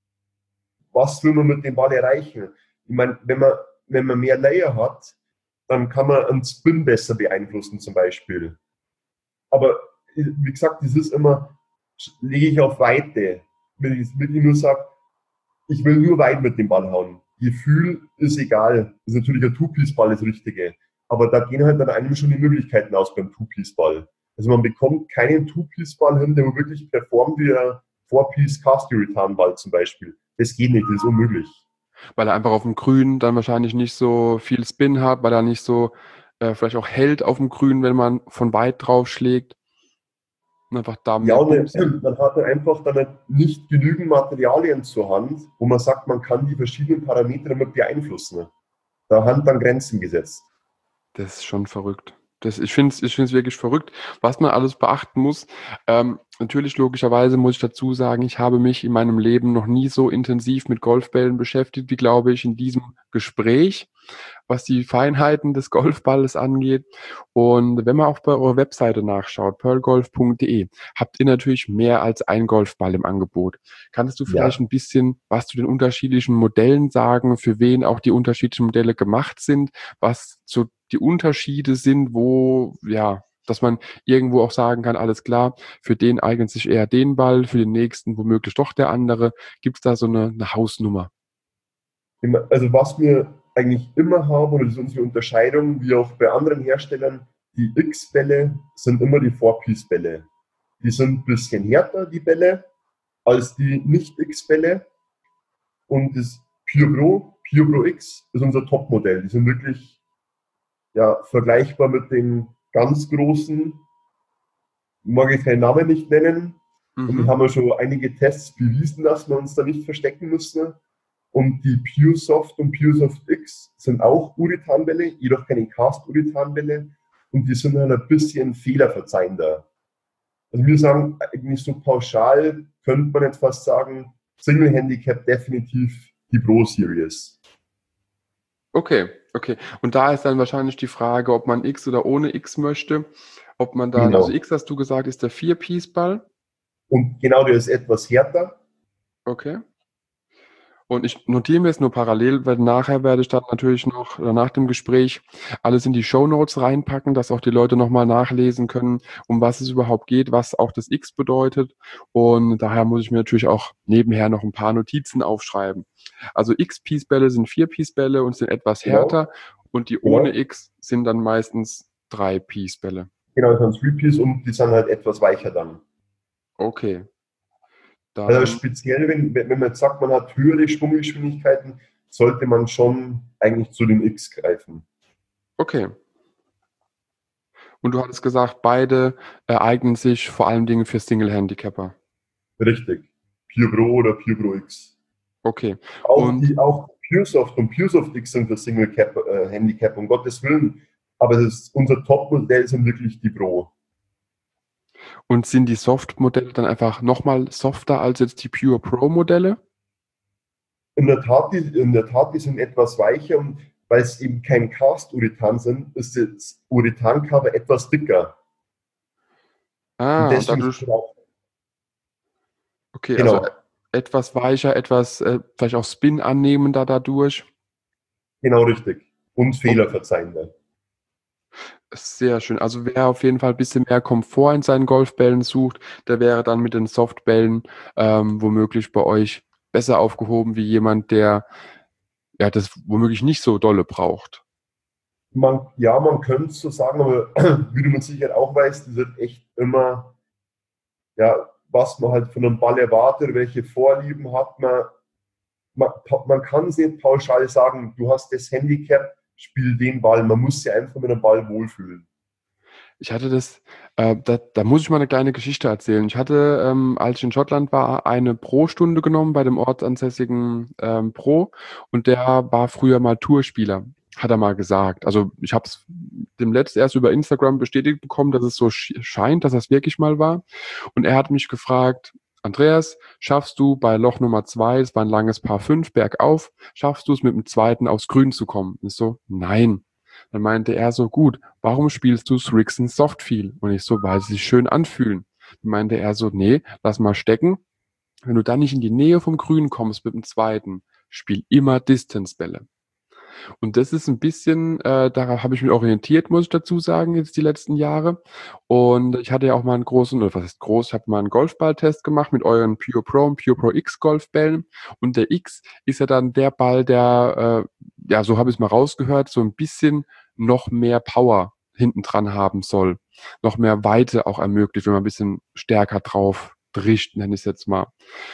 Was will man mit dem Ball erreichen? Ich meine, wenn man mehr Layer hat, dann kann man einen Spin besser beeinflussen zum Beispiel. Aber wie gesagt, das ist immer, lege ich auf Weite. Wenn ich wirklich nur sage, ich will nur weit mit dem Ball hauen. Gefühl ist egal. Das ist natürlich ein Two-Piece-Ball das Richtige. Aber da gehen halt dann einem schon die Möglichkeiten aus beim Two-Piece-Ball. Also man bekommt keinen Two-Piece-Ball hin, der wirklich performt wie ein Four-Piece-Cast-Return-Ball zum Beispiel. Das geht nicht, das ist unmöglich. Weil er einfach auf dem Grün dann wahrscheinlich nicht so viel Spin hat, weil er nicht so vielleicht auch hält auf dem Grün, wenn man von weit drauf schlägt und einfach da Ja, mehr und Bums hat. man hat einfach dann nicht genügend Materialien zur Hand, wo man sagt, man kann die verschiedenen Parameter damit beeinflussen. Da haben dann Grenzen gesetzt. Das ist schon verrückt. Ich finde es wirklich verrückt, was man alles beachten muss. Natürlich, logischerweise muss ich dazu sagen, ich habe mich in meinem Leben noch nie so intensiv mit Golfbällen beschäftigt, wie glaube ich in diesem Gespräch, was die Feinheiten des Golfballes angeht. Und wenn man auch bei eurer Webseite nachschaut, pearlgolf.de, habt ihr natürlich mehr als ein Golfball im Angebot. Kannst du vielleicht Ja, ein bisschen was zu den unterschiedlichen Modellen sagen, für wen auch die unterschiedlichen Modelle gemacht sind, was so die Unterschiede sind, wo, ja. Dass man irgendwo auch sagen kann, alles klar, für den eignet sich eher den Ball, für den nächsten womöglich doch der andere. Gibt es da so eine Hausnummer? Also was wir eigentlich immer haben, und das ist unsere Unterscheidung, wie auch bei anderen Herstellern, die X-Bälle sind immer die Four-Piece-Bälle. Die sind ein bisschen härter, die Bälle, als die Nicht-X-Bälle. Und das Pure Pro X ist unser Top-Modell. Die sind wirklich ja, vergleichbar mit den ganz großen, mag ich keinen Namen nicht nennen. Und wir Mhm. haben ja schon einige Tests bewiesen, dass wir uns da nicht verstecken müssen. Und die PureSoft und PureSoft X sind auch Urethanbälle, jedoch keine Cast-Urethanbälle. Und die sind dann ein bisschen fehlerverzeihender. Also wir sagen eigentlich so pauschal, könnte man jetzt fast sagen, Single Handicap definitiv die Pro Series. Okay, okay. Und da ist dann wahrscheinlich die Frage, ob man X oder ohne X möchte. Ob man dann, also Genau. X hast du gesagt, ist der Vier-Piece-Ball. Und genau der ist etwas härter. Okay. Und ich notiere mir es nur parallel, weil nachher werde ich dann natürlich noch, oder nach dem Gespräch, alles in die Shownotes reinpacken, dass auch die Leute nochmal nachlesen können, um was es überhaupt geht, was auch das X bedeutet. Und daher muss ich mir natürlich auch nebenher noch ein paar Notizen aufschreiben. Also X-Piece-Bälle sind Vier-Piece-Bälle und sind etwas härter Genau. und die ohne Genau. X sind dann meistens Drei-Piece-Bälle. Genau, das sind Three-Piece und die sind halt etwas weicher dann. Okay, Also dann, speziell, wenn man jetzt sagt, man hat höhere Schwunggeschwindigkeiten, sollte man schon eigentlich zu dem X greifen. okay. Und du hattest gesagt, beide eignen sich vor allen Dingen für Single-Handicapper. Richtig. Pure Pro oder Pure Pro X. Okay. Und, Auch PureSoft und PureSoft X sind für Single Cap, Handicap, um Gottes Willen. Aber unser Top-Modell sind wirklich die Pro. und sind die Soft-Modelle dann einfach nochmal softer als jetzt die Pure Pro-Modelle? In der Tat, die sind etwas weicher und weil es eben kein Cast-Urethan sind, ist das Urethan-Cover etwas dicker. Und Ah, und deswegen sind dadurch, sie auch, okay, also genau, etwas weicher, etwas vielleicht auch Spin annehmender dadurch. genau richtig. Und Okay, fehlerverzeihender. sehr schön. Also wer auf jeden Fall ein bisschen mehr Komfort in seinen Golfbällen sucht, der wäre dann mit den Softbällen womöglich bei euch besser aufgehoben wie jemand, der ja das womöglich nicht so dolle braucht. Ja, man könnte es so sagen, aber wie du mit Sicherheit auch weißt, das wird echt immer, ja, was man halt von einem Ball erwartet, welche Vorlieben hat man. Man kann es nicht pauschal sagen, du hast das Handicap, spiel den Ball. Man muss sich einfach mit dem Ball wohlfühlen. Ich hatte das, da muss ich mal eine kleine Geschichte erzählen. Ich hatte, als ich in Schottland war, eine Pro-Stunde genommen bei dem ortsansässigen Pro und der war früher mal Tourspieler, hat er mal gesagt. Also ich habe es dem letzt erst über Instagram bestätigt bekommen, dass es so scheint, dass das wirklich mal war. Und er hat mich gefragt, Andreas, schaffst du bei Loch Nummer 2, es war ein langes Par 5 bergauf, schaffst du es mit dem zweiten aufs Grün zu kommen? Und ich so, nein. Dann meinte er so, gut, warum spielst du Srixon Softfeel? Und ich so, weil sie sich schön anfühlen. Dann meinte er so, nee, lass mal stecken. Wenn du dann nicht in die Nähe vom Grün kommst mit dem zweiten, spiel immer Distance-Bälle. Und das ist ein bisschen, daran habe ich mich orientiert, muss ich dazu sagen, jetzt die letzten Jahre. Und ich hatte ja auch mal einen großen, oder was ist groß, ich habe mal einen Golfballtest gemacht mit euren Pure Pro und Pure Pro X Golfbällen. Und der X ist ja dann der Ball, der, ja, so habe ich es mal rausgehört, so ein bisschen noch mehr Power hinten dran haben soll. Noch mehr Weite auch ermöglicht, wenn man ein bisschen stärker drauf drischt, nenne ich es jetzt mal.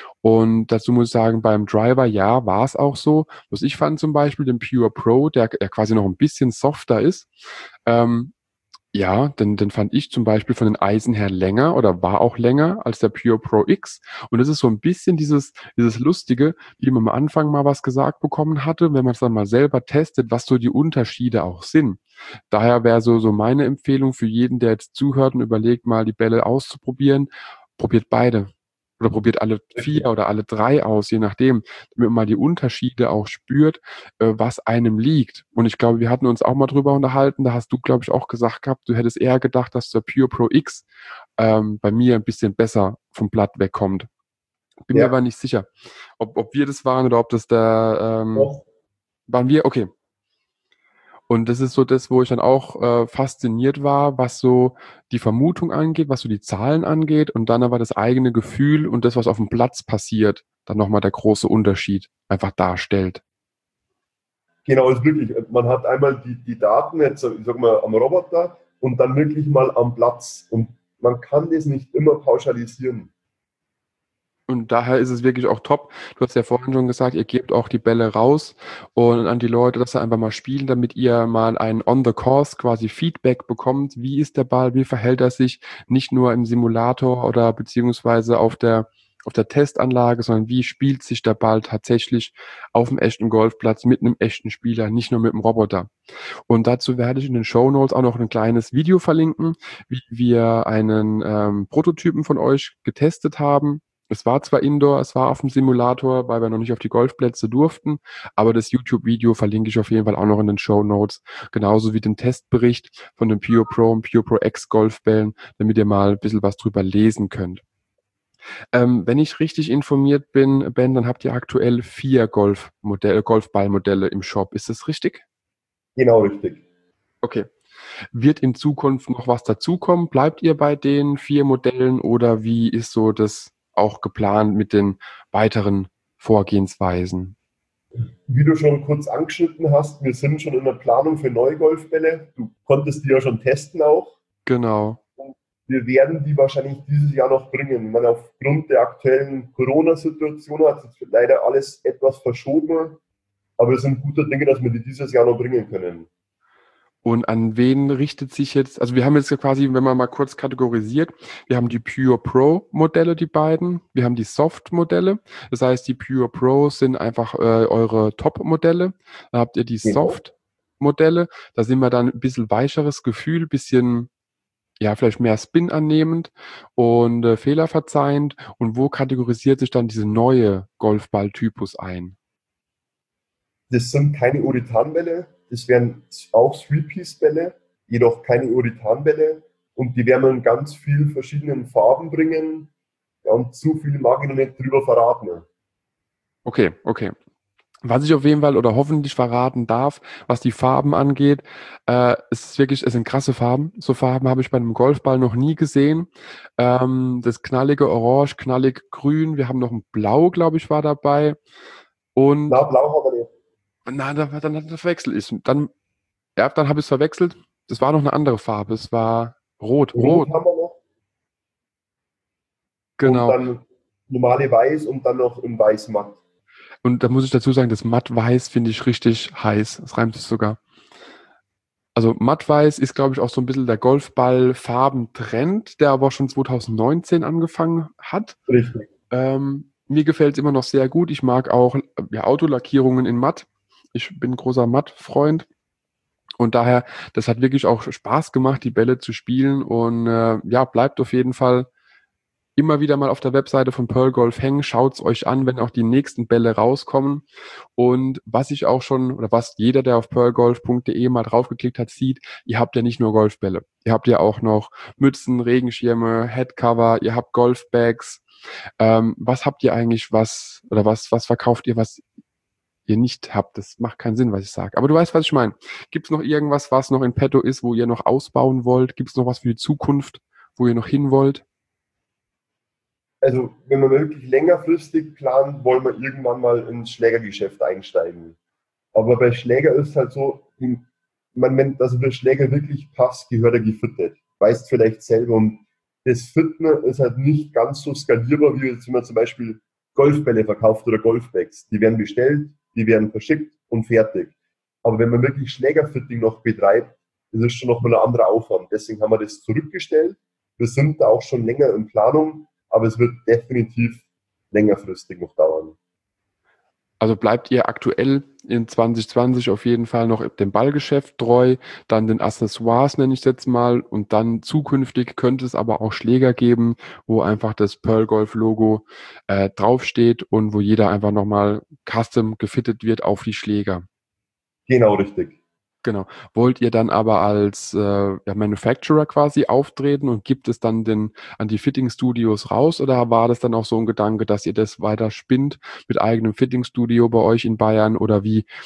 Und dazu muss ich sagen, beim Driver, ja, war es auch so. Was ich fand zum Beispiel, den Pure Pro, der quasi noch ein bisschen softer ist, ähm, ja, den fand ich zum Beispiel von den Eisen her länger oder war auch länger als der Pure Pro X. Und das ist so ein bisschen dieses Lustige, wie man am Anfang mal was gesagt bekommen hatte, wenn man es dann mal selber testet, was so die Unterschiede auch sind. Daher wäre so meine Empfehlung für jeden, der jetzt zuhört und überlegt, mal die Bälle auszuprobieren, probiert beide. Oder probiert alle vier Richtig. oder alle drei aus, je nachdem, damit man mal die Unterschiede auch spürt, was einem liegt. Und ich glaube, wir hatten uns auch mal drüber unterhalten, da hast du, glaube ich, auch gesagt gehabt, du hättest eher gedacht, dass der Pure Pro X bei mir ein bisschen besser vom Blatt wegkommt. Bin mir aber Ja, nicht sicher, ob wir das waren oder ob das der, doch. waren wir, okay. Und das ist so das, wo ich dann auch fasziniert war, was so die Vermutung angeht, was so die Zahlen angeht und dann aber das eigene Gefühl und das, was auf dem Platz passiert, dann nochmal der große Unterschied einfach darstellt. Genau, ist wirklich, man hat einmal die Daten, jetzt, ich sag mal, am Roboter und dann wirklich mal am Platz. Und man kann das nicht immer pauschalisieren. Und daher ist es wirklich auch top. Du hast ja vorhin schon gesagt, ihr gebt auch die Bälle raus und an die Leute, dass sie einfach mal spielen, damit ihr mal ein on the course quasi Feedback bekommt. Wie ist der Ball? Wie verhält er sich? Nicht nur im Simulator oder beziehungsweise auf der Testanlage, sondern wie spielt sich der Ball tatsächlich auf dem echten Golfplatz mit einem echten Spieler, nicht nur mit einem Roboter. Und dazu werde ich in den Shownotes auch noch ein kleines Video verlinken, wie wir einen Prototypen von euch getestet haben. Es war zwar Indoor, es war auf dem Simulator, weil wir noch nicht auf die Golfplätze durften, aber das YouTube-Video verlinke ich auf jeden Fall auch noch in den Shownotes, genauso wie den Testbericht von den Pure Pro und Pure Pro X Golfbällen, damit ihr mal ein bisschen was drüber lesen könnt. Wenn ich richtig informiert bin, Ben, dann habt ihr aktuell 4 Golfballmodelle im Shop. Ist das richtig? Genau richtig. Okay. Wird in Zukunft noch was dazukommen? Bleibt ihr bei den 4 Modellen oder wie ist so das auch geplant mit den weiteren Vorgehensweisen? Wie du schon kurz angeschnitten hast, wir sind schon in der Planung für neue Golfbälle. Du konntest die ja schon testen auch. Genau. Und wir werden die wahrscheinlich dieses Jahr noch bringen. Ich meine, aufgrund der aktuellen Corona-Situation hat sich leider alles etwas verschoben, aber wir sind guter Dinge, dass wir die dieses Jahr noch bringen können. Und an wen richtet sich jetzt, also wir haben jetzt quasi, wenn man mal kurz kategorisiert, wir haben die Pure Pro Modelle, die beiden, wir haben die Soft Modelle, das heißt, die Pure Pro sind einfach eure Top-Modelle, dann habt ihr die Genau. Soft Modelle, da sind wir dann ein bisschen weicheres Gefühl, bisschen, ja, vielleicht mehr Spin annehmend und fehlerverzeihend. Und wo kategorisiert sich dann diese neue Golfball-Typus ein? Das sind keine Urethanbälle, das wären auch Three-Piece-Bälle, jedoch keine Urethanbälle. Und die werden wir in ganz vielen verschiedenen Farben bringen. Ja, und zu viel mag ich noch nicht drüber verraten. Okay, okay. Was ich auf jeden Fall oder hoffentlich verraten darf, was die Farben angeht, es sind krasse Farben. So Farben habe ich bei einem Golfball noch nie gesehen. Das knallige Orange, knallig Grün. Wir haben noch ein Blau, glaube ich, war dabei. Na, Und blau haben wir nicht. na, dann verwechsel ich. Dann habe ich es verwechselt. Das war noch eine andere Farbe. Es war rot. Rot Rot, haben wir noch und genau. dann normale Weiß und dann noch in Weiß matt. Und da muss ich dazu sagen, das Matt-Weiß finde ich richtig heiß. Das reimt sich sogar. Also Matt-Weiß ist, glaube ich, auch so ein bisschen der Golfball-Farbentrend, der aber schon 2019 angefangen hat. Richtig. Mir gefällt es immer noch sehr gut. Ich mag auch ja, Autolackierungen in Matt. Ich bin ein großer Matt-Freund. Und daher, das hat wirklich auch Spaß gemacht, die Bälle zu spielen. Und ja, bleibt auf jeden Fall immer wieder mal auf der Webseite von Pearl Golf hängen. Schaut es euch an, wenn auch die nächsten Bälle rauskommen. Und was ich auch schon, oder was jeder, der auf pearlgolf.de mal draufgeklickt hat, sieht, ihr habt ja nicht nur Golfbälle. Ihr habt ja auch noch Mützen, Regenschirme, Headcover, ihr habt Golfbags. Was habt ihr eigentlich, was verkauft ihr, was ihr nicht habt? Das macht keinen Sinn, was ich sage. Aber du weißt, was ich meine. Gibt es noch irgendwas, was noch in petto ist, wo ihr noch ausbauen wollt? Gibt es noch was für die Zukunft, wo ihr noch hin wollt? Also, wenn man wirklich längerfristig plant, wollen wir irgendwann mal ins Schlägergeschäft einsteigen. Aber bei Schläger ist halt so, wenn also der Schläger wirklich passt, gehört er gefüttert. Weißt vielleicht selber. Und das Fitten ist halt nicht ganz so skalierbar, wie jetzt, wenn man zum Beispiel Golfbälle verkauft oder Golfbags. Die werden bestellt, die werden verschickt und fertig. Aber wenn man wirklich Schlägerfitting noch betreibt, ist es schon nochmal ein anderer Aufwand. Deswegen haben wir das zurückgestellt. Wir sind da auch schon länger in Planung, aber es wird definitiv längerfristig noch dauern. Also bleibt ihr aktuell in 2020 auf jeden Fall noch dem Ballgeschäft treu, dann den Accessoires nenne ich es jetzt mal und dann zukünftig könnte es aber auch Schläger geben, wo einfach das Pearl Golf Logo draufsteht und wo jeder einfach nochmal custom gefittet wird auf die Schläger. Genau richtig. Genau. Wollt ihr dann aber als ja, Manufacturer quasi auftreten und gibt es dann an die Fitting-Studios raus oder war das dann auch so ein Gedanke, dass ihr das weiter spinnt mit eigenem Fitting-Studio bei euch in Bayern oder wie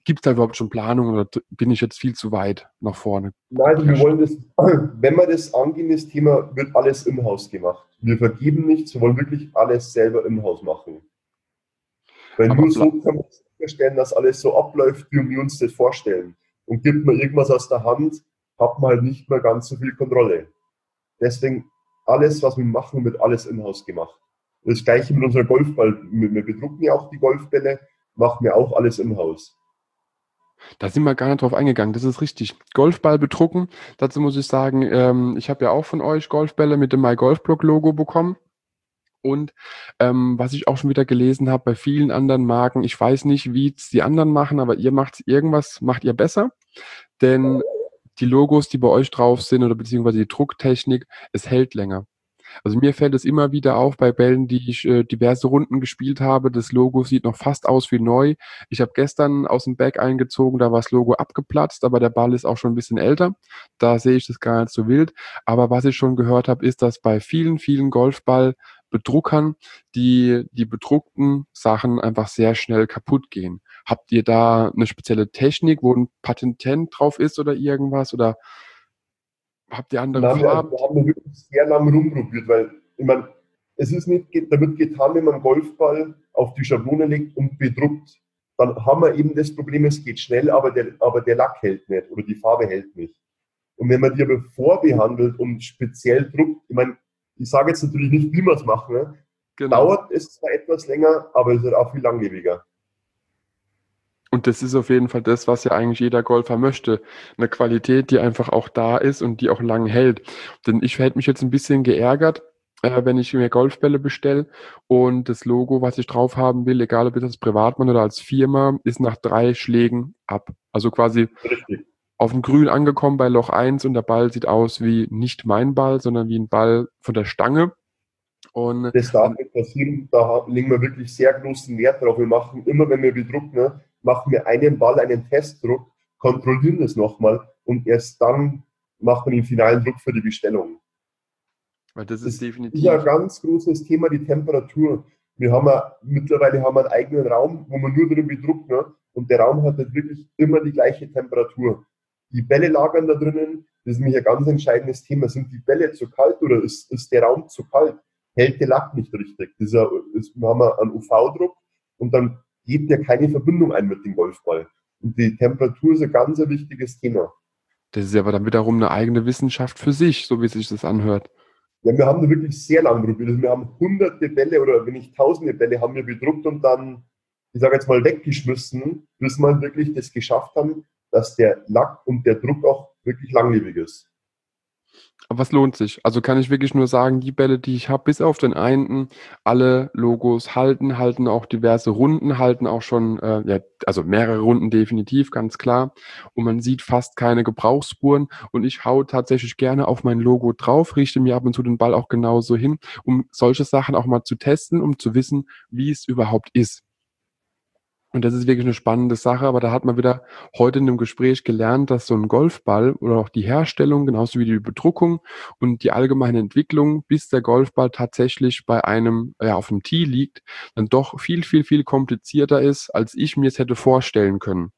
Gibt es da überhaupt schon Planungen oder bin ich jetzt viel zu weit nach vorne Nein, also wir geprescht? wollen das, wenn wir das angehen, das Thema, wird alles in-house gemacht. Wir vergeben nichts, wir wollen wirklich alles selber in-house machen. Weil Aber nur so können wir sicherstellen, dass alles so abläuft, wie wir uns das vorstellen. Und gibt man irgendwas aus der Hand, hat man halt nicht mehr ganz so viel Kontrolle. Deswegen, alles, was wir machen, wird alles in-house gemacht. Das gleiche mit unserer Golfball. Wir bedrucken ja auch die Golfbälle, machen wir auch alles in-house. da sind wir gar nicht drauf eingegangen, das ist richtig. Golfball bedrucken, dazu muss ich sagen, ich habe ja auch von euch Golfbälle mit dem MyGolfBlog-Logo bekommen. Und was ich auch schon wieder gelesen habe bei vielen anderen Marken, ich weiß nicht, wie es die anderen machen, aber ihr macht irgendwas, macht ihr besser. Denn die Logos, die bei euch drauf sind oder beziehungsweise die Drucktechnik, es hält länger. Also mir fällt es immer wieder auf bei Bällen, die ich diverse Runden gespielt habe. Das Logo sieht noch fast aus wie neu. Ich habe gestern aus dem Bag eingezogen, da war das Logo abgeplatzt, aber der Ball ist auch schon ein bisschen älter. Da sehe ich das gar nicht so wild. Aber was ich schon gehört habe, ist, dass bei vielen, vielen Golfballbedruckern die bedruckten Sachen einfach sehr schnell kaputt gehen. Habt ihr da eine spezielle Technik, wo ein Patent drauf ist oder irgendwas? Oder habt ihr andere Nein, Farben? wir haben wirklich sehr lange rumprobiert, weil ich meine, es ist nicht damit getan, wenn man einen Golfball auf die Schablone legt und bedruckt. Dann haben wir eben das Problem, es geht schnell, aber der Lack hält nicht oder die Farbe hält nicht. Und wenn man die aber vorbehandelt und speziell druckt, ich meine, ich sage jetzt natürlich nicht, wie wir es machen, ne? Genau. Dauert es zwar etwas länger, aber es wird auch viel langlebiger. Und das ist auf jeden Fall das, was ja eigentlich jeder Golfer möchte. Eine Qualität, die einfach auch da ist und die auch lang hält. Denn ich hätte mich jetzt ein bisschen geärgert, wenn ich mir Golfbälle bestelle und das Logo, was ich drauf haben will, egal ob ich das Privatmann oder als Firma, ist nach 3 Schlägen ab. Also quasi Richtig. auf dem Grün angekommen bei Loch 1 und der Ball sieht aus wie nicht mein Ball, sondern wie ein Ball von der Stange. Und Das darf dann nicht passieren. Da legen wir wirklich sehr großen Wert drauf. Wir machen immer, wenn wir bedrucken, ne, machen wir einen Ball, einen Testdruck, kontrollieren das nochmal und erst dann macht man den finalen Druck für die Bestellung. weil das ist Das ist ja ein definitiv. ganz großes Thema, die Temperatur. Mittlerweile haben wir einen eigenen Raum, wo man nur drin bedruckt, ne? Und der Raum hat halt wirklich immer die gleiche Temperatur. Die Bälle lagern da drinnen, das ist nämlich ein ganz entscheidendes Thema. Sind die Bälle zu kalt oder ist der Raum zu kalt? Hält der Lack nicht richtig? Wir haben einen UV-Druck und dann geht der keine Verbindung ein mit dem Golfball. Und die Temperatur ist ein ganz wichtiges Thema. Das ist ja aber dann wiederum eine eigene Wissenschaft für sich, so wie sich das anhört. Ja, wir haben da wirklich sehr lange probiert. Also wir haben hunderte Bälle oder wenn nicht tausende Bälle haben wir bedruckt und dann, ich sage jetzt mal, weggeschmissen, bis wir wirklich das geschafft haben, dass der Lack und der Druck auch wirklich langlebig ist. Aber was lohnt sich? Also kann ich wirklich nur sagen, die Bälle, die ich habe, bis auf den einen, alle Logos halten auch diverse Runden, halten auch schon, ja, also mehrere Runden definitiv, ganz klar. Und man sieht fast keine Gebrauchsspuren. Und ich hau tatsächlich gerne auf mein Logo drauf, richte mir ab und zu den Ball auch genauso hin, um solche Sachen auch mal zu testen, um zu wissen, wie es überhaupt ist. Und das ist wirklich eine spannende Sache, aber da hat man wieder heute in dem Gespräch gelernt, dass so ein Golfball oder auch die Herstellung, genauso wie die Bedruckung und die allgemeine Entwicklung, bis der Golfball tatsächlich bei einem, ja, auf dem Tee liegt, dann doch viel, viel, viel komplizierter ist, als ich mir es hätte vorstellen können.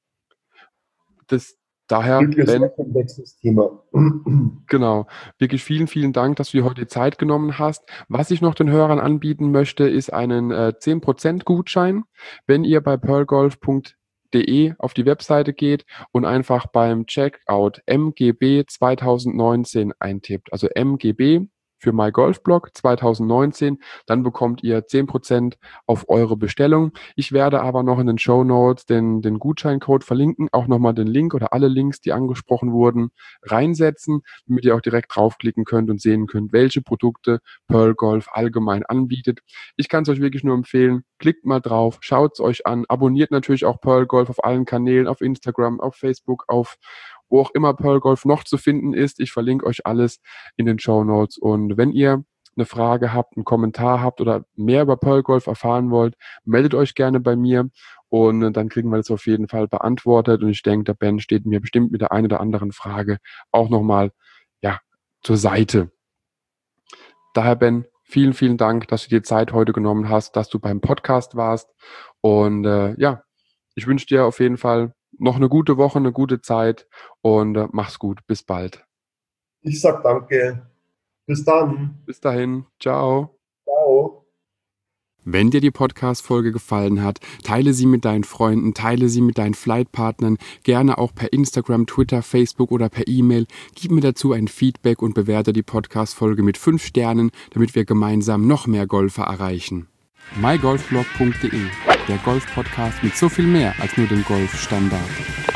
Das daher, Wirklich ein sehr Ben, komplexes Thema. genau. Wirklich vielen, vielen Dank, dass du dir heute die Zeit genommen hast. Was ich noch den Hörern anbieten möchte, ist einen 10% Gutschein, wenn ihr bei pearlgolf.de auf die Webseite geht und einfach beim Checkout MGB 2019 eintippt. Also MGB für MyGolfBlog 2019, dann bekommt ihr 10% auf eure Bestellung. Ich werde aber noch in den Shownotes den Gutscheincode verlinken, auch nochmal den Link oder alle Links, die angesprochen wurden, reinsetzen, damit ihr auch direkt draufklicken könnt und sehen könnt, welche Produkte Pearl Golf allgemein anbietet. Ich kann es euch wirklich nur empfehlen, klickt mal drauf, schaut es euch an, abonniert natürlich auch Pearl Golf auf allen Kanälen, auf Instagram, auf Facebook, auf wo auch immer Pearl Golf noch zu finden ist. Ich verlinke euch alles in den Show Notes. Und wenn ihr eine Frage habt, einen Kommentar habt oder mehr über Pearl Golf erfahren wollt, meldet euch gerne bei mir und dann kriegen wir das auf jeden Fall beantwortet. Und ich denke, der Ben steht mir bestimmt mit der einen oder anderen Frage auch nochmal, ja, zur Seite. Daher, Ben, vielen, vielen Dank, dass du dir Zeit heute genommen hast, dass du beim Podcast warst. Und ja, Ich wünsche dir auf jeden Fall noch eine gute Woche, eine gute Zeit und mach's gut. Bis bald. Ich sag danke. Bis dann. Bis dahin. Ciao. Ciao. Wenn dir die Podcast-Folge gefallen hat, teile sie mit deinen Freunden, teile sie mit deinen Flightpartnern, gerne auch per Instagram, Twitter, Facebook oder per E-Mail. Gib mir dazu ein Feedback und bewerte die Podcast-Folge mit 5 Sternen, damit wir gemeinsam noch mehr Golfer erreichen. mygolfblog.de, der Golf-Podcast mit so viel mehr als nur dem Golfstandard.